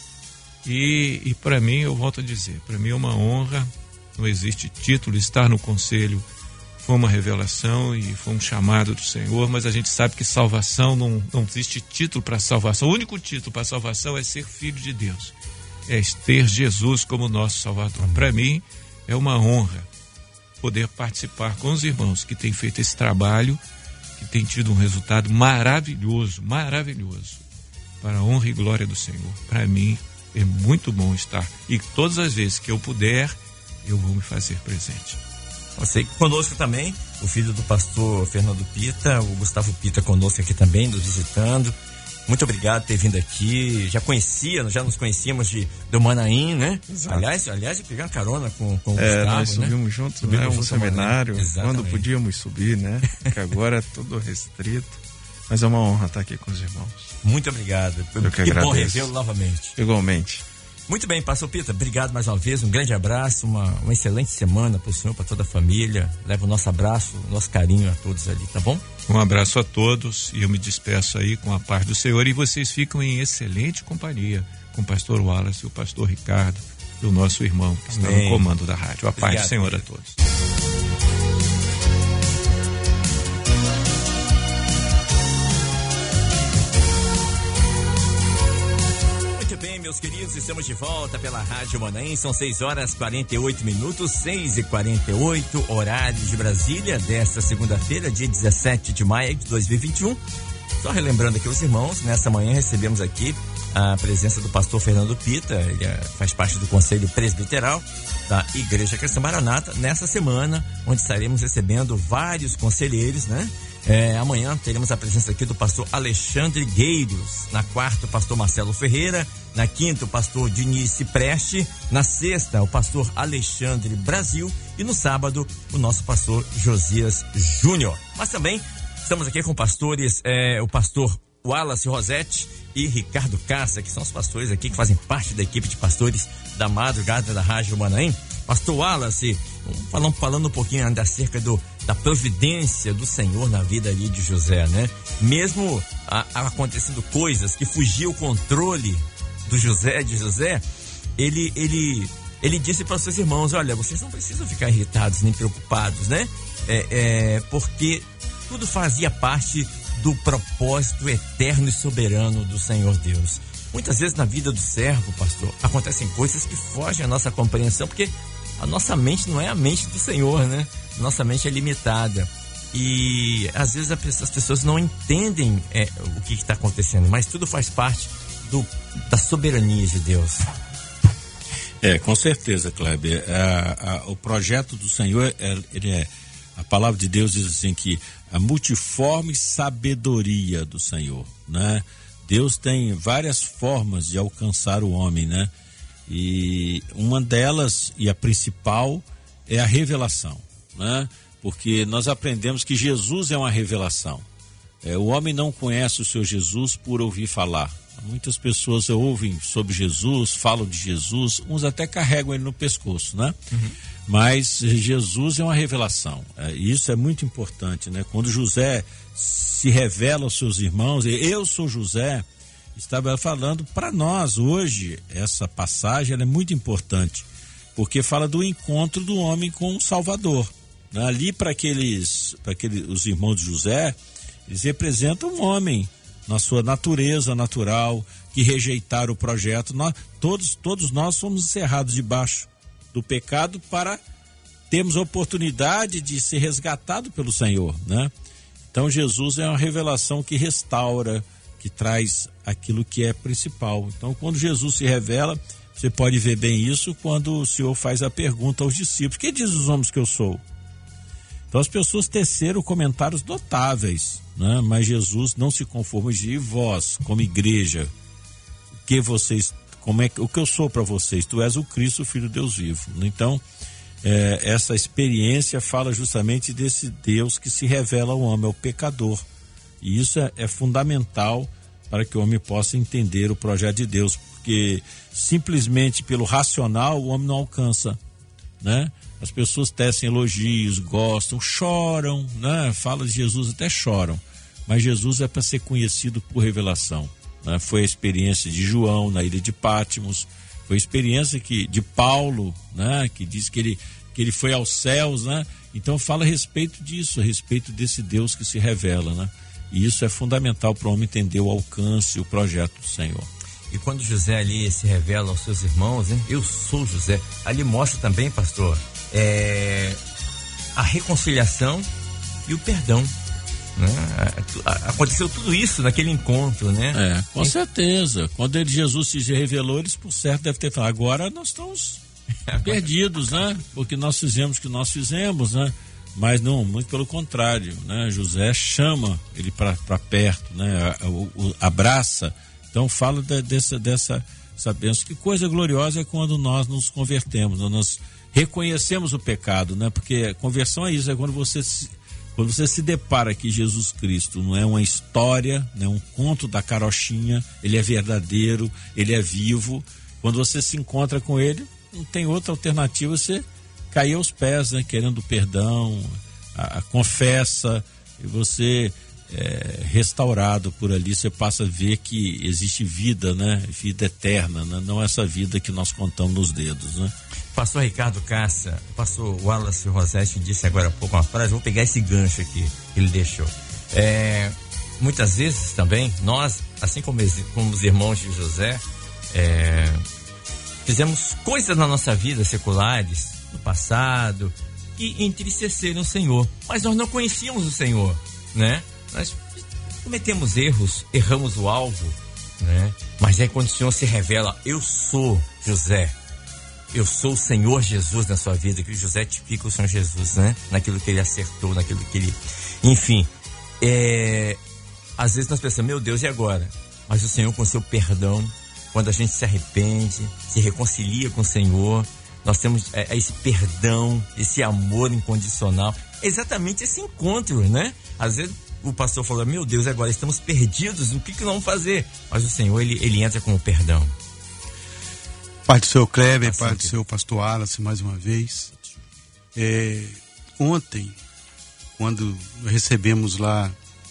E, e para mim, eu volto a dizer, para mim é uma honra, não existe título, estar no conselho foi uma revelação e foi um chamado do Senhor, mas a gente sabe que salvação, não, não existe título para salvação. O único título para salvação é ser filho de Deus, é ter Jesus como nosso Salvador. Para mim é uma honra poder participar com os irmãos que têm feito esse trabalho, que tem tido um resultado maravilhoso, maravilhoso, para a honra e glória do Senhor. Para mim é muito bom estar, e todas as vezes que eu puder, eu vou me fazer presente. Você conosco também, o filho do pastor Fernando Pita, o Gustavo Pita conosco aqui também, nos visitando. Muito obrigado por ter vindo aqui. Já conhecia, já nos conhecíamos de, do Manaim, né? Exato. Aliás, aliás, eu peguei uma carona com, com o é, Gustavo, nós subimos né? juntos, subimos né? Um junto seminário, quando podíamos subir, né? Porque agora é tudo restrito. Mas é uma honra estar aqui com os irmãos. Muito obrigado. Eu que que agradeço. Bom revê-lo novamente. Igualmente. Muito bem, pastor Pita, obrigado mais uma vez, um grande abraço, uma, uma excelente semana para o senhor, para toda a família. Leva o nosso abraço, o nosso carinho a todos ali, tá bom? Um abraço a todos e eu me despeço aí com a paz do Senhor, e vocês ficam em excelente companhia com o pastor Wallace e o pastor Ricardo e o nosso irmão que está Amém. no comando da rádio. A paz Obrigado, do Senhor filho. a todos. Meus queridos, estamos de volta pela Rádio Manaim, são seis horas e quarenta e oito minutos, seis e quarenta e oito, horário de Brasília, desta segunda-feira, dia dezessete de maio de dois mil e vinte e um. Só relembrando aqui os irmãos, nessa manhã recebemos aqui a presença do pastor Fernando Pita, ele faz parte do Conselho Presbiteral da Igreja Cristã Maranata, nessa semana, onde estaremos recebendo vários conselheiros, né? É, amanhã teremos a presença aqui do pastor Alexandre Gueiros, na quarta o pastor Marcelo Ferreira, na quinta o pastor Dinice Preste, na sexta o pastor Alexandre Brasil e no sábado o nosso pastor Josias Júnior. Mas também estamos aqui com pastores, é, o pastor Wallace Rosete e Ricardo Cassa, que são os pastores aqui que fazem parte da equipe de pastores da madrugada da Rádio Manaim. Pastor Wallace, falando, falando um pouquinho ainda acerca do, da providência do Senhor na vida ali de José, né? Mesmo a, a acontecendo coisas que fugiam o controle do José, de José, ele, ele, ele disse para os seus irmãos: olha, vocês não precisam ficar irritados nem preocupados, né? É, é, porque tudo fazia parte do propósito eterno e soberano do Senhor Deus. Muitas vezes na vida do servo, pastor, acontecem coisas que fogem à nossa compreensão, porque a nossa mente não é a mente do Senhor, né? Nossa mente é limitada. E às vezes as pessoas não entendem é, o que está acontecendo, mas tudo faz parte do, da soberania de Deus. É, com certeza, Kleber. A, a, o projeto do Senhor, é, ele é, a palavra de Deus diz assim que a multiforme sabedoria do Senhor, né? Deus tem várias formas de alcançar o homem, né? E uma delas, e a principal, é a revelação, né? Porque nós aprendemos que Jesus é uma revelação. É, o homem não conhece o seu Jesus por ouvir falar. Muitas pessoas ouvem sobre Jesus, falam de Jesus, uns até carregam ele no pescoço, né? Uhum. Mas Jesus é uma revelação. É, isso é muito importante, né? Quando José se revela aos seus irmãos, eu sou José, estava falando para nós hoje. Essa passagem ela é muito importante, porque fala do encontro do homem com o Salvador, né? Ali para aqueles, para aqueles, os irmãos de José, eles representam um homem na sua natureza natural, que rejeitaram o projeto. Nós, todos, todos nós fomos encerrados debaixo do pecado para termos a oportunidade de ser resgatado pelo Senhor, né? Então Jesus é uma revelação que restaura, que traz aquilo que é principal. Então quando Jesus se revela, você pode ver bem isso quando o Senhor faz a pergunta aos discípulos: quem diz os homens que eu sou? Então as pessoas teceram comentários notáveis, né? Mas Jesus não se conforma de dizer: vós, como igreja, que vocês, como é, o que eu sou para vocês? Tu és o Cristo, o Filho de Deus vivo. Então, é, essa experiência fala justamente desse Deus que se revela ao homem, ao pecador. E isso é, é fundamental para que o homem possa entender o projeto de Deus, porque simplesmente pelo racional o homem não alcança, né? As pessoas tecem elogios, gostam, choram, né? Fala de Jesus, até choram, mas Jesus é para ser conhecido por revelação, né? Foi a experiência de João na ilha de Pátimos, foi a experiência que, de Paulo, né? Que diz que ele, que ele foi aos céus, né? Então fala a respeito disso, a respeito desse Deus que se revela, né? E isso é fundamental para o homem entender o alcance e o projeto do Senhor. E quando José ali se revela aos seus irmãos, né? Eu sou José, ali mostra também, pastor, é, a reconciliação e o perdão, né? Aconteceu tudo isso naquele encontro, né? É, com e... certeza. Quando ele, Jesus se revelou, eles por certo devem ter falado: agora nós estamos perdidos, né? Porque nós fizemos o que nós fizemos, né? Mas não, muito pelo contrário, né? José chama ele para perto, né? O, o, abraça. Então fala de, dessa, dessa essa bênção. Que coisa gloriosa é quando nós nos convertemos, nós reconhecemos o pecado, né? Porque conversão é isso, é quando você se, quando você se depara que Jesus Cristo não é uma história, não é um conto da carochinha, ele é verdadeiro, ele é vivo. Quando você se encontra com ele, não tem outra alternativa, você cair aos pés, né? Querendo perdão, a, a confessa, e você é, restaurado por ali, você passa a ver que existe vida, né? Vida eterna, né? Não essa vida que nós contamos nos dedos, né? Pastor Ricardo Cássia, o pastor Wallace Rosete disse agora há pouco uma frase, vou pegar esse gancho aqui que ele deixou. É, muitas vezes também, nós, assim como, como os irmãos de José, é, fizemos coisas na nossa vida seculares, no passado, que entristeceram o Senhor, mas nós não conhecíamos o Senhor, né? Nós cometemos erros, erramos o alvo, né? Mas aí quando o Senhor se revela: eu sou José, eu sou o Senhor Jesus na sua vida, que o José tipifica o Senhor Jesus, né? Naquilo que ele acertou, naquilo que ele... Enfim, é... às vezes nós pensamos: meu Deus, e agora? Mas o Senhor, com o seu perdão, quando a gente se arrepende, se reconcilia com o Senhor, nós temos é, esse perdão, esse amor incondicional, exatamente esse encontro, né? Às vezes o pastor falou: meu Deus, agora estamos perdidos, o que que vamos fazer? Mas o Senhor, ele, ele entra com o perdão. Pai do seu Kleber, pai do seu pastor Wallace, mais uma vez. É, ontem quando recebemos lá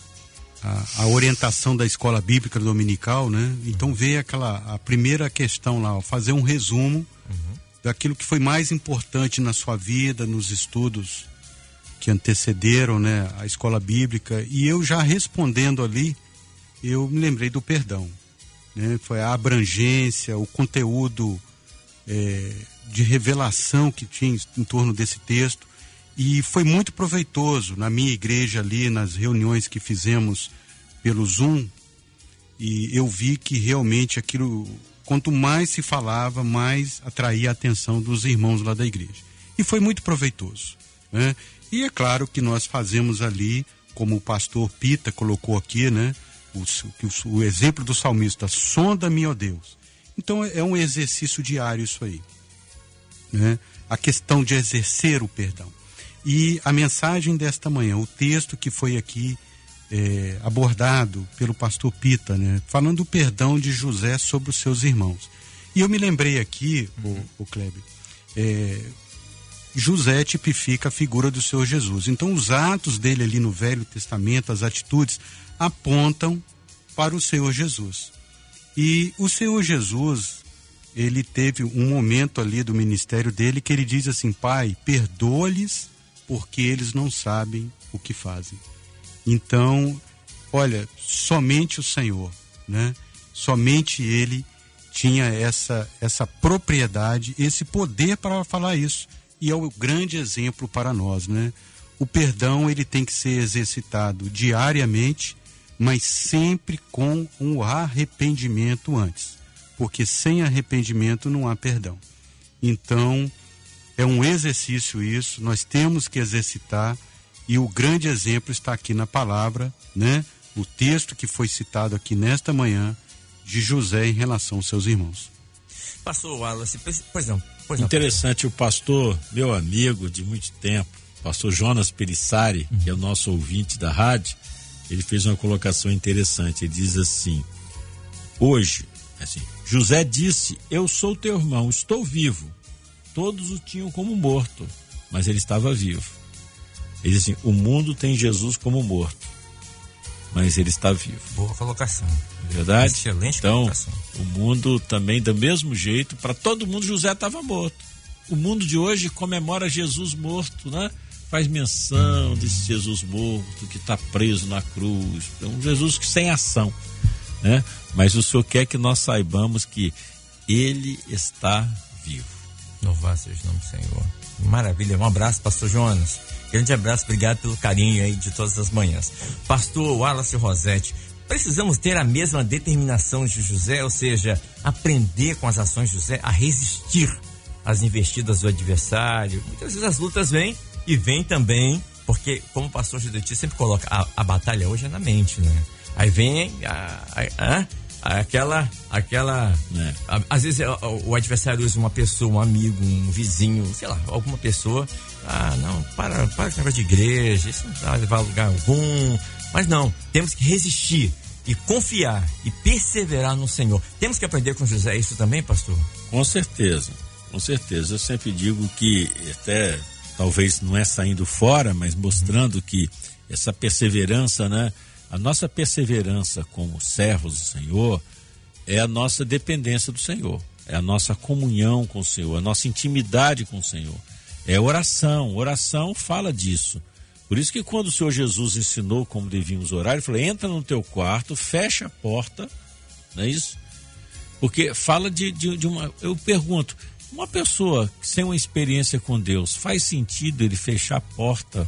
a, a orientação da escola bíblica dominical, né? Então veio aquela, a primeira questão lá, ó, fazer um resumo uhum. daquilo que foi mais importante na sua vida, nos estudos que antecederam, né, a escola bíblica. E eu já respondendo ali, eu me lembrei do perdão, né? Foi a abrangência, o conteúdo é, de revelação que tinha em torno desse texto. E foi muito proveitoso na minha igreja ali, nas reuniões que fizemos pelo Zoom. E eu vi que realmente aquilo, quanto mais se falava, mais atraía a atenção dos irmãos lá da igreja. E foi muito proveitoso, né? E é claro que nós fazemos ali, como o pastor Pita colocou aqui, né? O, o, o exemplo do salmista, sonda-me, ó Deus. Então é um exercício diário isso aí, né? A questão de exercer o perdão. E a mensagem desta manhã, o texto que foi aqui é, abordado pelo pastor Pita, né? Falando do perdão de José sobre os seus irmãos. E eu me lembrei aqui, uhum. o, o Kleber, é, José tipifica a figura do Senhor Jesus. Então os atos dele ali no Velho Testamento, as atitudes, apontam para o Senhor Jesus. E o Senhor Jesus, ele teve um momento ali do ministério dele que ele diz assim: Pai, perdoa-lhes porque eles não sabem o que fazem. Então, olha, somente o Senhor, né? Somente Ele tinha essa, essa propriedade, esse poder para falar isso. E é o grande exemplo para nós, né? O perdão, ele tem que ser exercitado diariamente, mas sempre com um arrependimento antes. Porque sem arrependimento não há perdão. Então, é um exercício isso, nós temos que exercitar, e o grande exemplo está aqui na palavra, né? O texto que foi citado aqui nesta manhã, de José em relação aos seus irmãos. Pastor Wallace, pois não. Pois não Interessante, não. O pastor, meu amigo de muito tempo, pastor Jonas Pelissari, uhum. que é o nosso ouvinte da rádio, ele fez uma colocação interessante. Ele diz assim: hoje, assim, José disse, eu sou teu irmão, estou vivo. Todos o tinham como morto, mas ele estava vivo. Ele diz assim: o mundo tem Jesus como morto, mas ele está vivo. Boa colocação. Verdade? Excelente então, colocação. O mundo também, do mesmo jeito, para todo mundo, José estava morto. O mundo de hoje comemora Jesus morto, né? Faz menção hum. desse Jesus morto, que está preso na cruz. É um Jesus que sem ação, né? Mas o Senhor quer que nós saibamos que ele está vivo. Louvado seja o nome do Senhor. Maravilha, um abraço, pastor Jonas. Grande abraço, obrigado pelo carinho aí de todas as manhãs. Pastor Wallace Rosete, precisamos ter a mesma determinação de José, ou seja, aprender com as ações de José a resistir às investidas do adversário. Muitas vezes as lutas vêm e vêm também, porque como o pastor Judeti sempre coloca, a, a batalha hoje é na mente, né? Aí vem a, a, a aquela, aquela, né? a, às vezes o, o adversário usa uma pessoa, um amigo, um vizinho, sei lá, alguma pessoa. Ah, não, para, para com o negócio de igreja, isso não vai levar a lugar algum. Mas não, temos que resistir e confiar e perseverar no Senhor. Temos que aprender com José isso também, pastor? Com certeza, com certeza. Eu sempre digo que, até talvez não é saindo fora, mas mostrando que essa perseverança, né? A nossa perseverança como servos do Senhor é a nossa dependência do Senhor, é a nossa comunhão com o Senhor, a nossa intimidade com o Senhor. É oração, oração fala disso. Por isso que quando o Senhor Jesus ensinou como devíamos orar, ele falou: entra no teu quarto, fecha a porta, não é isso? Porque fala de, de, de uma... Eu pergunto, uma pessoa sem uma experiência com Deus, faz sentido ele fechar a porta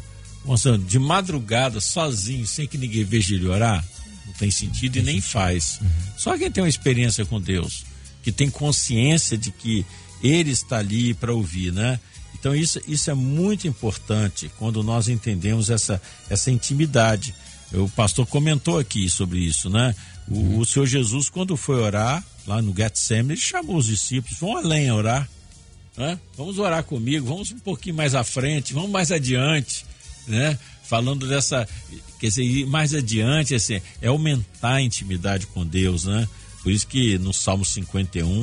de madrugada, sozinho, sem que ninguém veja ele orar? Não tem sentido e nem faz. Uhum. Só quem tem uma experiência com Deus, que tem consciência de que ele está ali para ouvir, né? Então isso, isso é muito importante quando nós entendemos essa, essa intimidade. O pastor comentou aqui sobre isso, né? O, uhum. o Senhor Jesus, quando foi orar lá no Getsemane, ele chamou os discípulos: vão além a orar, né? Vamos orar comigo, vamos um pouquinho mais à frente, vamos mais adiante, né? Falando dessa, quer dizer, mais adiante, assim, é aumentar a intimidade com Deus, né? Por isso que no Salmo cinquenta e um,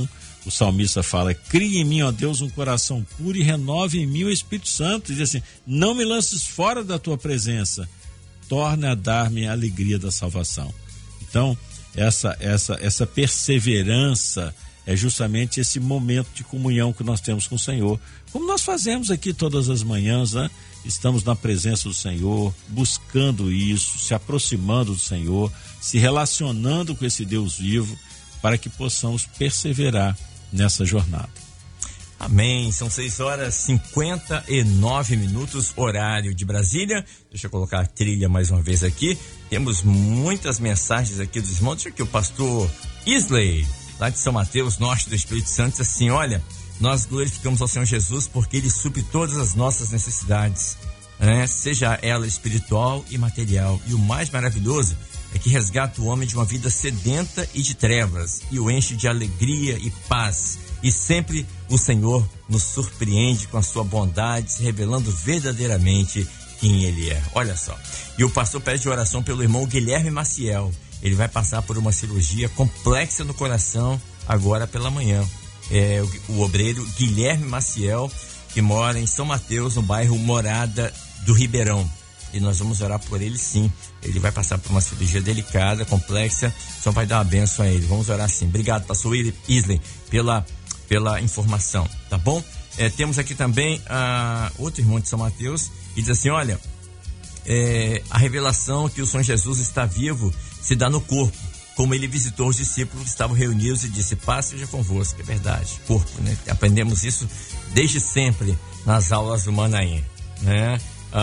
o salmista fala: cria em mim, ó Deus, um coração puro e renove em mim o Espírito Santo. Diz assim: não me lances fora da tua presença, torna a dar-me a alegria da salvação. Então, essa, essa, essa perseverança é justamente esse momento de comunhão que nós temos com o Senhor, como nós fazemos aqui todas as manhãs, né? Estamos na presença do Senhor, buscando isso, se aproximando do Senhor, se relacionando com esse Deus vivo, para que possamos perseverar nessa jornada. Amém. São seis horas e cinquenta e nove minutos, horário de Brasília. Deixa eu colocar a trilha mais uma vez aqui. Temos muitas mensagens aqui dos irmãos. Deixa aqui o pastor Isley, lá de São Mateus, norte do Espírito Santo, diz assim: olha, nós glorificamos ao Senhor Jesus porque Ele supre todas as nossas necessidades, né? Seja ela espiritual e material. E o mais maravilhoso é que resgata o homem de uma vida sedenta e de trevas e o enche de alegria e paz. E sempre o Senhor nos surpreende com a sua bondade, se revelando verdadeiramente quem Ele é. Olha só. E o pastor pede oração pelo irmão Guilherme Maciel. Ele vai passar por uma cirurgia complexa no coração agora pela manhã. É, o, o obreiro Guilherme Maciel, que mora em São Mateus, no bairro Morada do Ribeirão. E nós vamos orar por ele, sim. Ele vai passar por uma cirurgia delicada, complexa. Só vai dar uma bênção a ele. Vamos orar, sim. Obrigado, pastor Isley, pela, pela informação, tá bom? É, temos aqui também uh, outro irmão de São Mateus, que diz assim: olha, é, a revelação que o Senhor Jesus está vivo se dá no corpo, como ele visitou os discípulos que estavam reunidos e disse: paz seja convosco. É verdade, corpo, né? Aprendemos isso desde sempre nas aulas do Manaim, né?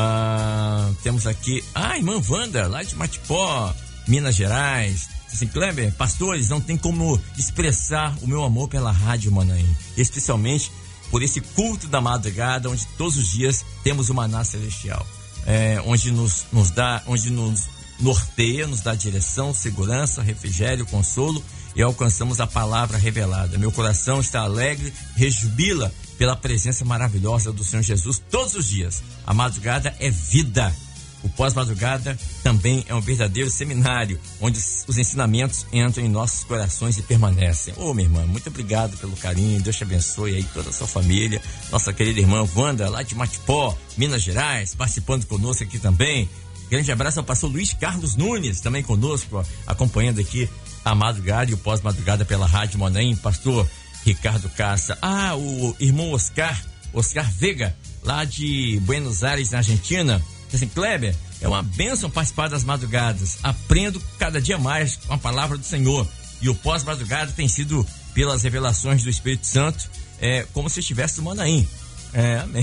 Ah, temos aqui a irmã Wanda, lá de Matipó, Minas Gerais. Assim: Kleber, pastores, não tem como expressar o meu amor pela Rádio Manaim, especialmente por esse culto da madrugada, onde todos os dias temos o maná celestial, é, onde nos, nos dá, onde nos norteia, nos dá direção, segurança, refrigério, consolo, e alcançamos a palavra revelada. Meu coração está alegre, rejubila pela presença maravilhosa do Senhor Jesus todos os dias. A madrugada é vida. O pós-madrugada também é um verdadeiro seminário, onde os ensinamentos entram em nossos corações e permanecem. Ô, minha irmã, muito obrigado pelo carinho. Deus te abençoe aí, toda a sua família. Nossa querida irmã Wanda, lá de Matipó, Minas Gerais, participando conosco aqui também. Grande abraço ao pastor Luiz Carlos Nunes, também conosco, ó, acompanhando aqui a madrugada e o pós-madrugada pela Rádio Manaim. Pastor Ricardo Caça. Ah, o irmão Oscar, Oscar Vega, lá de Buenos Aires, na Argentina. Assim: Kleber, é uma bênção participar das madrugadas. Aprendo cada dia mais com a palavra do Senhor. E o pós-madrugada tem sido pelas revelações do Espírito Santo, é, como se estivesse no Manaim. É, amém.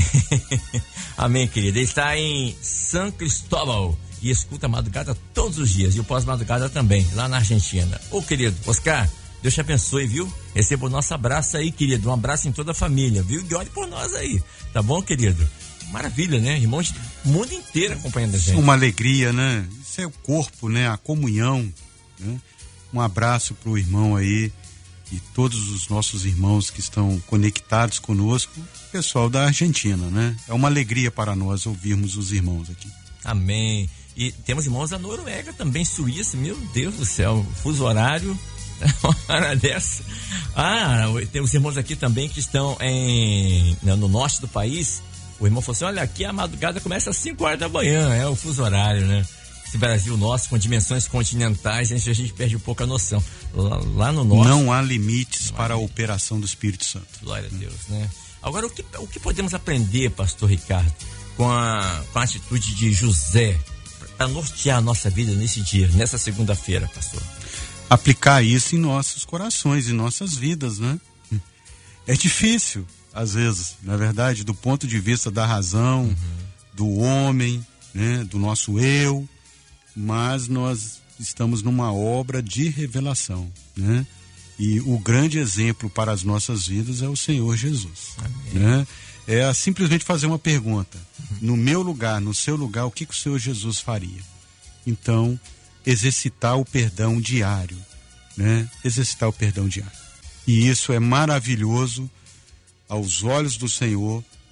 Amém, querida. Ele está em São Cristóbal e escuta a madrugada todos os dias. E o pós-madrugada também, lá na Argentina. Ô, querido Oscar, Deus te abençoe, viu? Receba o nosso abraço aí, querido. Um abraço em toda a família, viu? E ore por nós aí, tá bom, querido? Maravilha, né? Irmãos do mundo inteiro acompanhando a gente. Uma alegria, né? Isso é o corpo, né? A comunhão, né? Um abraço pro irmão aí e todos os nossos irmãos que estão conectados conosco, pessoal da Argentina, né? É uma alegria para nós ouvirmos os irmãos aqui. Amém. E temos irmãos da Noruega também, Suíça, meu Deus do céu, fuso horário, uma hora dessa. Ah, tem os irmãos aqui também que estão em, no norte do país. O irmão falou assim: olha, aqui a madrugada começa às cinco horas da manhã, é o fuso horário, né? Esse Brasil nosso, com dimensões continentais, a gente perde um pouco a noção. Lá, lá no norte... Não há limites não para há... a operação do Espírito Santo. Glória a Deus, né? Agora, o que, o que podemos aprender, pastor Ricardo, com a, com a atitude de José, para nortear a nossa vida nesse dia, nessa segunda-feira, pastor? Aplicar isso em nossos corações, em nossas vidas, né? É difícil, às vezes, na verdade, do ponto de vista da razão, uhum. do homem, né? Do nosso eu, mas nós estamos numa obra de revelação, né? E o grande exemplo para as nossas vidas é o Senhor Jesus. Amém. Né? É simplesmente fazer uma pergunta: uhum. no meu lugar, no seu lugar, o que, que o Senhor Jesus faria? Então, exercitar o perdão diário, né? Exercitar o perdão diário. E isso é maravilhoso aos olhos do Senhor,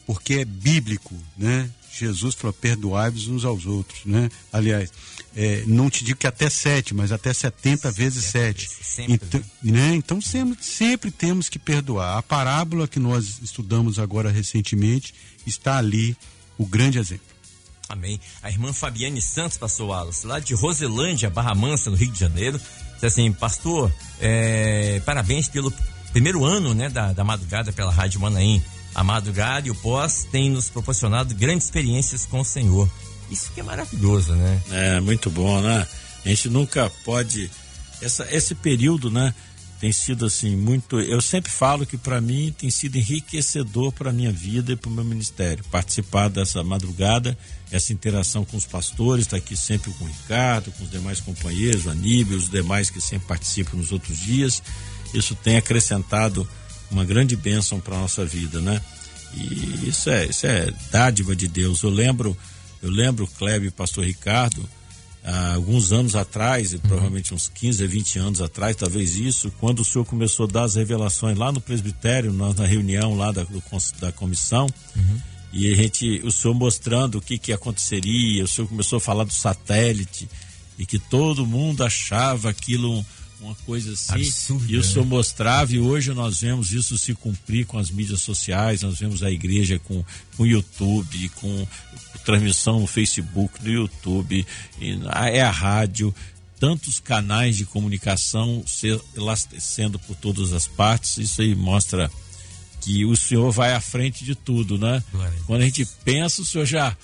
porque é bíblico, né? Jesus falou, perdoai-vos uns aos outros, né? Aliás, é, não te digo que até sete, mas até setenta vezes sete. Então, né? Então sempre, sempre temos que perdoar. A parábola que nós estudamos agora recentemente está ali o grande exemplo. Amém. A irmã Fabiane Santos, pastor Wallace, lá de Roselândia, Barra Mansa, no Rio de Janeiro, diz assim, pastor, é, parabéns pelo primeiro ano, né, da, da madrugada pela Rádio Manaim. A madrugada e o pós têm nos proporcionado grandes experiências com o Senhor. Isso que é maravilhoso, né? É, muito bom, né? A gente nunca pode... Essa, esse período, né, tem sido assim, muito... Eu sempre falo que para mim tem sido enriquecedor para a minha vida e para o meu ministério. Participar dessa madrugada, essa interação com os pastores, estar tá aqui sempre com o Ricardo, com os demais companheiros, o Aníbal, os demais que sempre participam nos outros dias. Isso tem acrescentado uma grande bênção para a nossa vida, né? E isso é, isso é dádiva de Deus. Eu lembro, eu lembro, Kleber e pastor Ricardo, há alguns anos atrás, e provavelmente uns quinze, vinte anos atrás, talvez isso, quando o senhor começou a dar as revelações lá no presbitério, na, na reunião lá da, do, da comissão, uhum. E a gente, o senhor mostrando o que que aconteceria, o senhor começou a falar do satélite, e que todo mundo achava aquilo um, uma coisa assim, absurda, e o senhor, né, mostrava, e hoje nós vemos isso se cumprir com as mídias sociais, nós vemos a igreja com o YouTube, com transmissão no Facebook, no YouTube, é a rádio, tantos canais de comunicação se elastecendo por todas as partes. Isso aí mostra que o senhor vai à frente de tudo, né? Glória. Quando a gente pensa, o senhor já...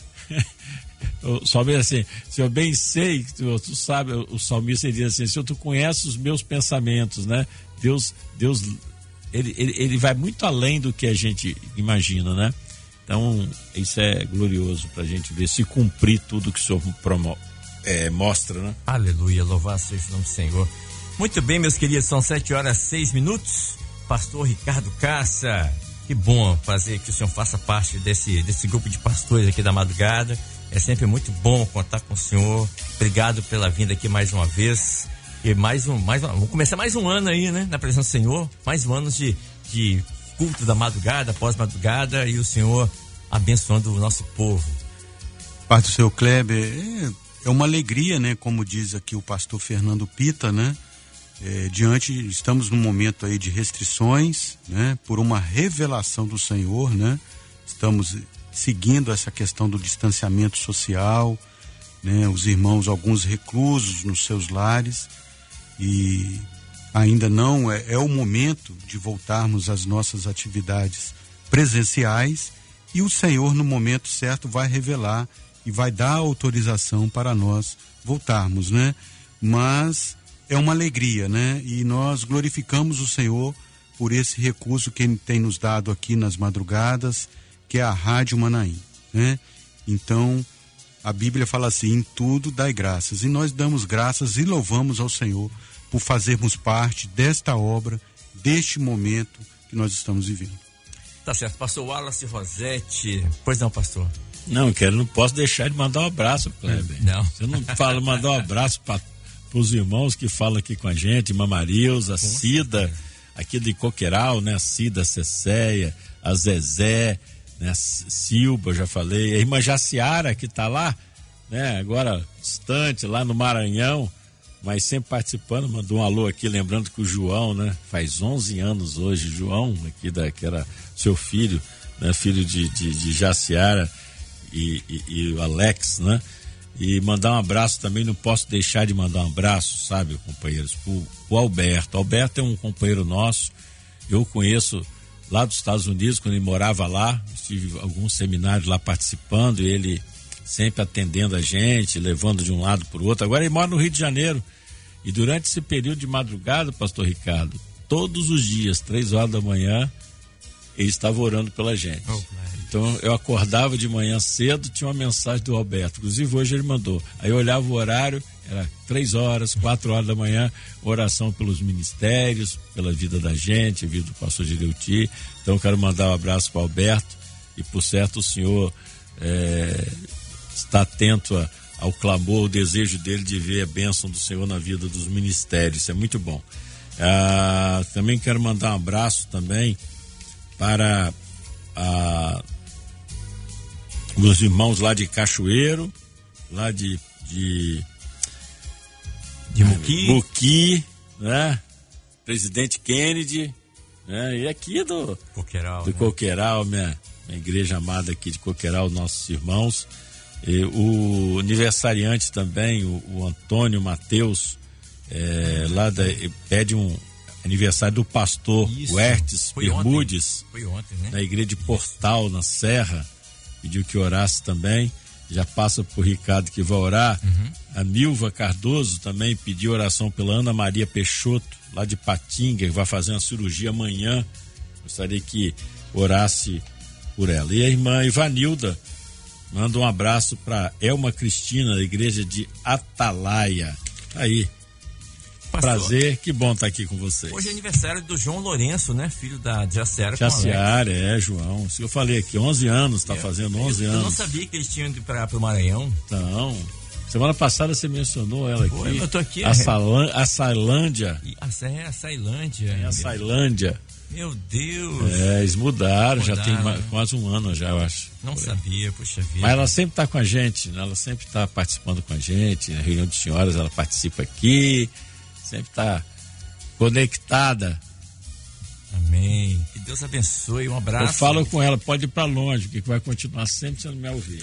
Só bem assim, se eu bem sei, tu, tu sabe, o salmista diz assim, Senhor, tu conheces os meus pensamentos, né? Deus, Deus, ele, ele, ele vai muito além do que a gente imagina, né? Então, isso é glorioso pra gente ver se cumprir tudo que o Senhor promo, é, mostra, né? Aleluia, louvado seja o nome do Senhor. Muito bem, meus queridos, são sete horas e seis minutos. Pastor Ricardo Cassa, que bom fazer que o senhor faça parte desse, desse grupo de pastores aqui da madrugada. É sempre muito bom contar com o senhor. Obrigado pela vinda aqui mais uma vez. E mais um, mais um, vamos começar mais um ano aí, né? Na presença do Senhor. Mais um ano de, de culto da madrugada, pós-madrugada, e o Senhor abençoando o nosso povo. Parte do seu Kleber, é, é uma alegria, né? Como diz aqui o pastor Fernando Pita, né? É, diante, estamos num momento aí de restrições, né? Por uma revelação do Senhor, né? Estamos seguindo essa questão do distanciamento social, né? Os irmãos, alguns reclusos nos seus lares, e ainda não é, é o momento de voltarmos às nossas atividades presenciais, e o Senhor no momento certo vai revelar e vai dar autorização para nós voltarmos, né? Mas é uma alegria, né? E nós glorificamos o Senhor por esse recurso que Ele tem nos dado aqui nas madrugadas, que é a Rádio Manaim, né? Então, a Bíblia fala assim, em tudo dai graças, e nós damos graças e louvamos ao Senhor por fazermos parte desta obra, deste momento que nós estamos vivendo. Tá certo, pastor Wallace Rosete. Pois não, pastor? Não, quero, não posso deixar de mandar um abraço, Kleber. Não. Você não fala, mandar um abraço para os irmãos que falam aqui com a gente, Mamarilza, a Cida, aqui de Coqueiral, né? A Cida, a Cecéia, a Zezé, né? Silva, já falei, a irmã Jaciara, que está lá, né? Agora distante, lá no Maranhão, mas sempre participando, mandou um alô aqui, lembrando que o João, né? Faz onze anos hoje, João, aqui da, que era seu filho, né? Filho de, de, de Jaciara e, e, e o Alex, né? E mandar um abraço também, não posso deixar de mandar um abraço, sabe, companheiros, pro, pro Alberto. Alberto é um companheiro nosso, eu conheço lá dos Estados Unidos, quando ele morava lá, estive em alguns seminários lá participando, e ele sempre atendendo a gente, levando de um lado para o outro. Agora ele mora no Rio de Janeiro, e durante esse período de madrugada, pastor Ricardo, todos os dias, três horas da manhã, ele estava orando pela gente. Oh, então eu acordava de manhã cedo, tinha uma mensagem do Alberto, inclusive hoje ele mandou, aí eu olhava o horário, era três horas, quatro horas da manhã, oração pelos ministérios, pela vida da gente, a vida do pastor Gireuti. Então eu quero mandar um abraço para o Alberto, e por certo o senhor é, está atento a, ao clamor, o desejo dele de ver a bênção do Senhor na vida dos ministérios, isso é muito bom. Ah, também quero mandar um abraço também para a Meus irmãos lá de Cachoeiro, lá de de, de Muqui, Muqui, né? Presidente Kennedy, né? E aqui do Coqueiral, do né? Coqueiral, minha, minha igreja amada aqui de Coqueiral, nossos irmãos. E o aniversariante também, o, o Antônio Mateus, é, lá da, pede um aniversário do pastor Huertes Bermudes, foi ontem, né? na igreja de Portal, na Serra, pediu que orasse também. Já passa por Ricardo que vai orar. Uhum. A Milva Cardoso também pediu oração pela Ana Maria Peixoto, lá de Patinga, que vai fazer uma cirurgia amanhã. Gostaria que orasse por ela. E a irmã Ivanilda manda um abraço para Elma Cristina, da igreja de Atalaia. Aí, pastor, prazer, que bom estar aqui com vocês. Hoje é aniversário do João Lourenço, né? Filho da Jaciara. Jaciara, é, João. Isso que eu falei aqui, onze anos, está fazendo onze eu, anos. Eu não sabia que eles tinham ido para o Maranhão. Não. Semana passada você mencionou ela aqui. Pô, eu tô aqui. A, Salã, a Sailândia. A, é a Sailândia. É a Sailândia. Meu Deus. É, eles mudaram, mudaram já tem né? quase um ano já, eu acho. Não sabia, puxa vida. Mas ela sempre está com a gente, né? Ela sempre está participando com a gente, na reunião de senhoras ela participa aqui, sempre está conectada. Amém. Que Deus abençoe, um abraço. Eu falo com ela, pode ir para longe, porque vai continuar sempre sendo minha ovelha.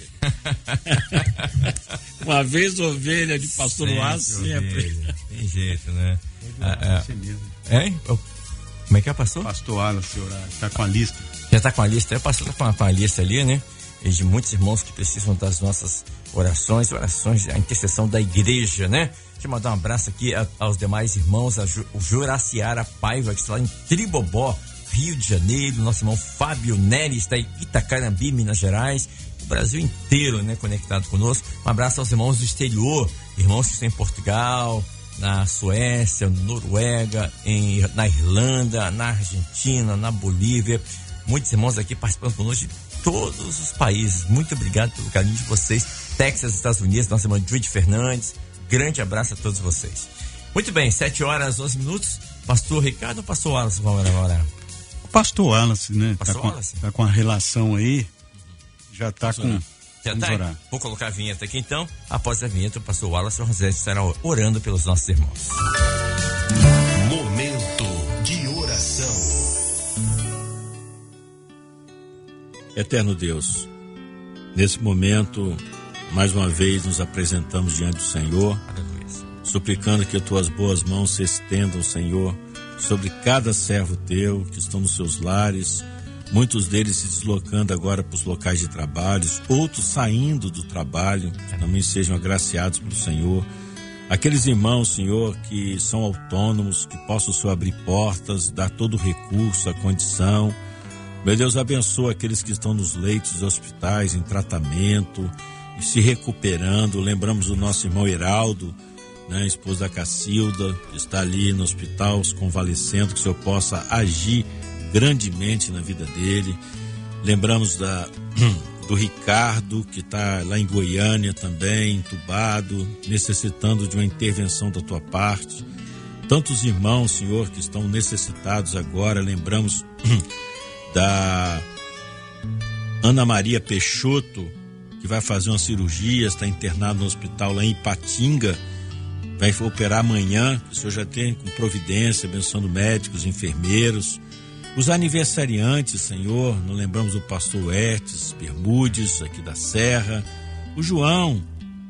Uma vez ovelha de pastor Luar, sempre. sempre. Tem jeito, né? Ah, é. Hein? Como é que é, pastor? Pastor Alan, senhor, está com a lista. Já está com a lista, é, pastor, está com, com a lista ali, né? E de muitos irmãos que precisam das nossas orações, orações, a intercessão da igreja, né? Deixa eu mandar um abraço aqui a, aos demais irmãos, a Ju, o Juraciara Paiva, que está lá em Tribobó, Rio de Janeiro, nosso irmão Fábio Nery está em Itacarambi, Minas Gerais, o Brasil inteiro, né, conectado conosco. Um abraço aos irmãos do exterior, irmãos que estão em Portugal, na Suécia, na Noruega, em, na Irlanda, na Argentina, na Bolívia. Muitos irmãos aqui participando conosco de todos os países. Muito obrigado pelo carinho de vocês. Texas, Estados Unidos, nossa irmã Judy Fernandes. Grande abraço a todos vocês. Muito bem, sete horas, onze minutos. Pastor Ricardo ou pastor Wallace vão agora? O pastor Wallace, né? Pastor tá, com, Wallace? tá com a relação aí. Já tá Pastor, com... Já tá? Vou colocar a vinheta aqui então. Após a vinheta, o pastor Wallace Rosé estará orando pelos nossos irmãos. Momento de oração. Eterno Deus, nesse momento, mais uma vez nos apresentamos diante do Senhor, suplicando que as tuas boas mãos se estendam, Senhor, sobre cada servo teu que estão nos seus lares, muitos deles se deslocando agora para os locais de trabalho, outros saindo do trabalho, que também sejam agraciados pelo Senhor. Aqueles irmãos, Senhor, que são autônomos, que possam, Senhor, abrir portas, dar todo o recurso, a condição. Meu Deus, abençoa aqueles que estão nos leitos dos hospitais, em tratamento, e se recuperando. Lembramos do nosso irmão Heraldo, né, esposa da Cacilda, que está ali no hospital, convalescendo, que o Senhor possa agir grandemente na vida dele. Lembramos da, do Ricardo, que está lá em Goiânia também, entubado, necessitando de uma intervenção da tua parte. Tantos irmãos, Senhor, que estão necessitados agora. Lembramos da Ana Maria Peixoto, que vai fazer uma cirurgia, está internado no hospital lá em Ipatinga, vai operar amanhã. O Senhor já tem com providência, abençoando médicos, enfermeiros. Os aniversariantes, Senhor, não lembramos do pastor Huertes Bermudes, aqui da Serra, o João,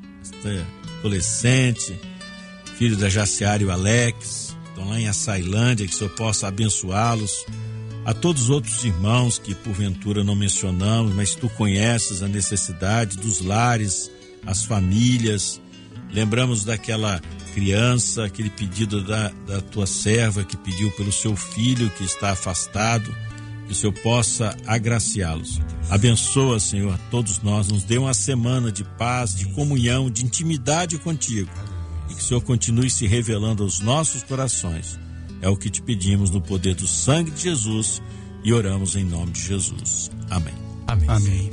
adolescente, filho da Jaciara e o Alex, estão lá em Açailândia, que o Senhor possa abençoá-los. A todos os outros irmãos que porventura não mencionamos, mas tu conheces a necessidade dos lares, as famílias. Lembramos daquela criança, aquele pedido da, da tua serva que pediu pelo seu filho que está afastado, que o Senhor possa agraciá-los. Abençoa, Senhor, a todos nós, nos dê uma semana de paz, de comunhão, de intimidade contigo, e que o Senhor continue se revelando aos nossos corações. É o que te pedimos no poder do sangue de Jesus e oramos em nome de Jesus. Amém. Amém. Amém.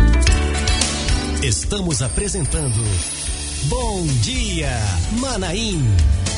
Estamos apresentando Bom Dia Manaim.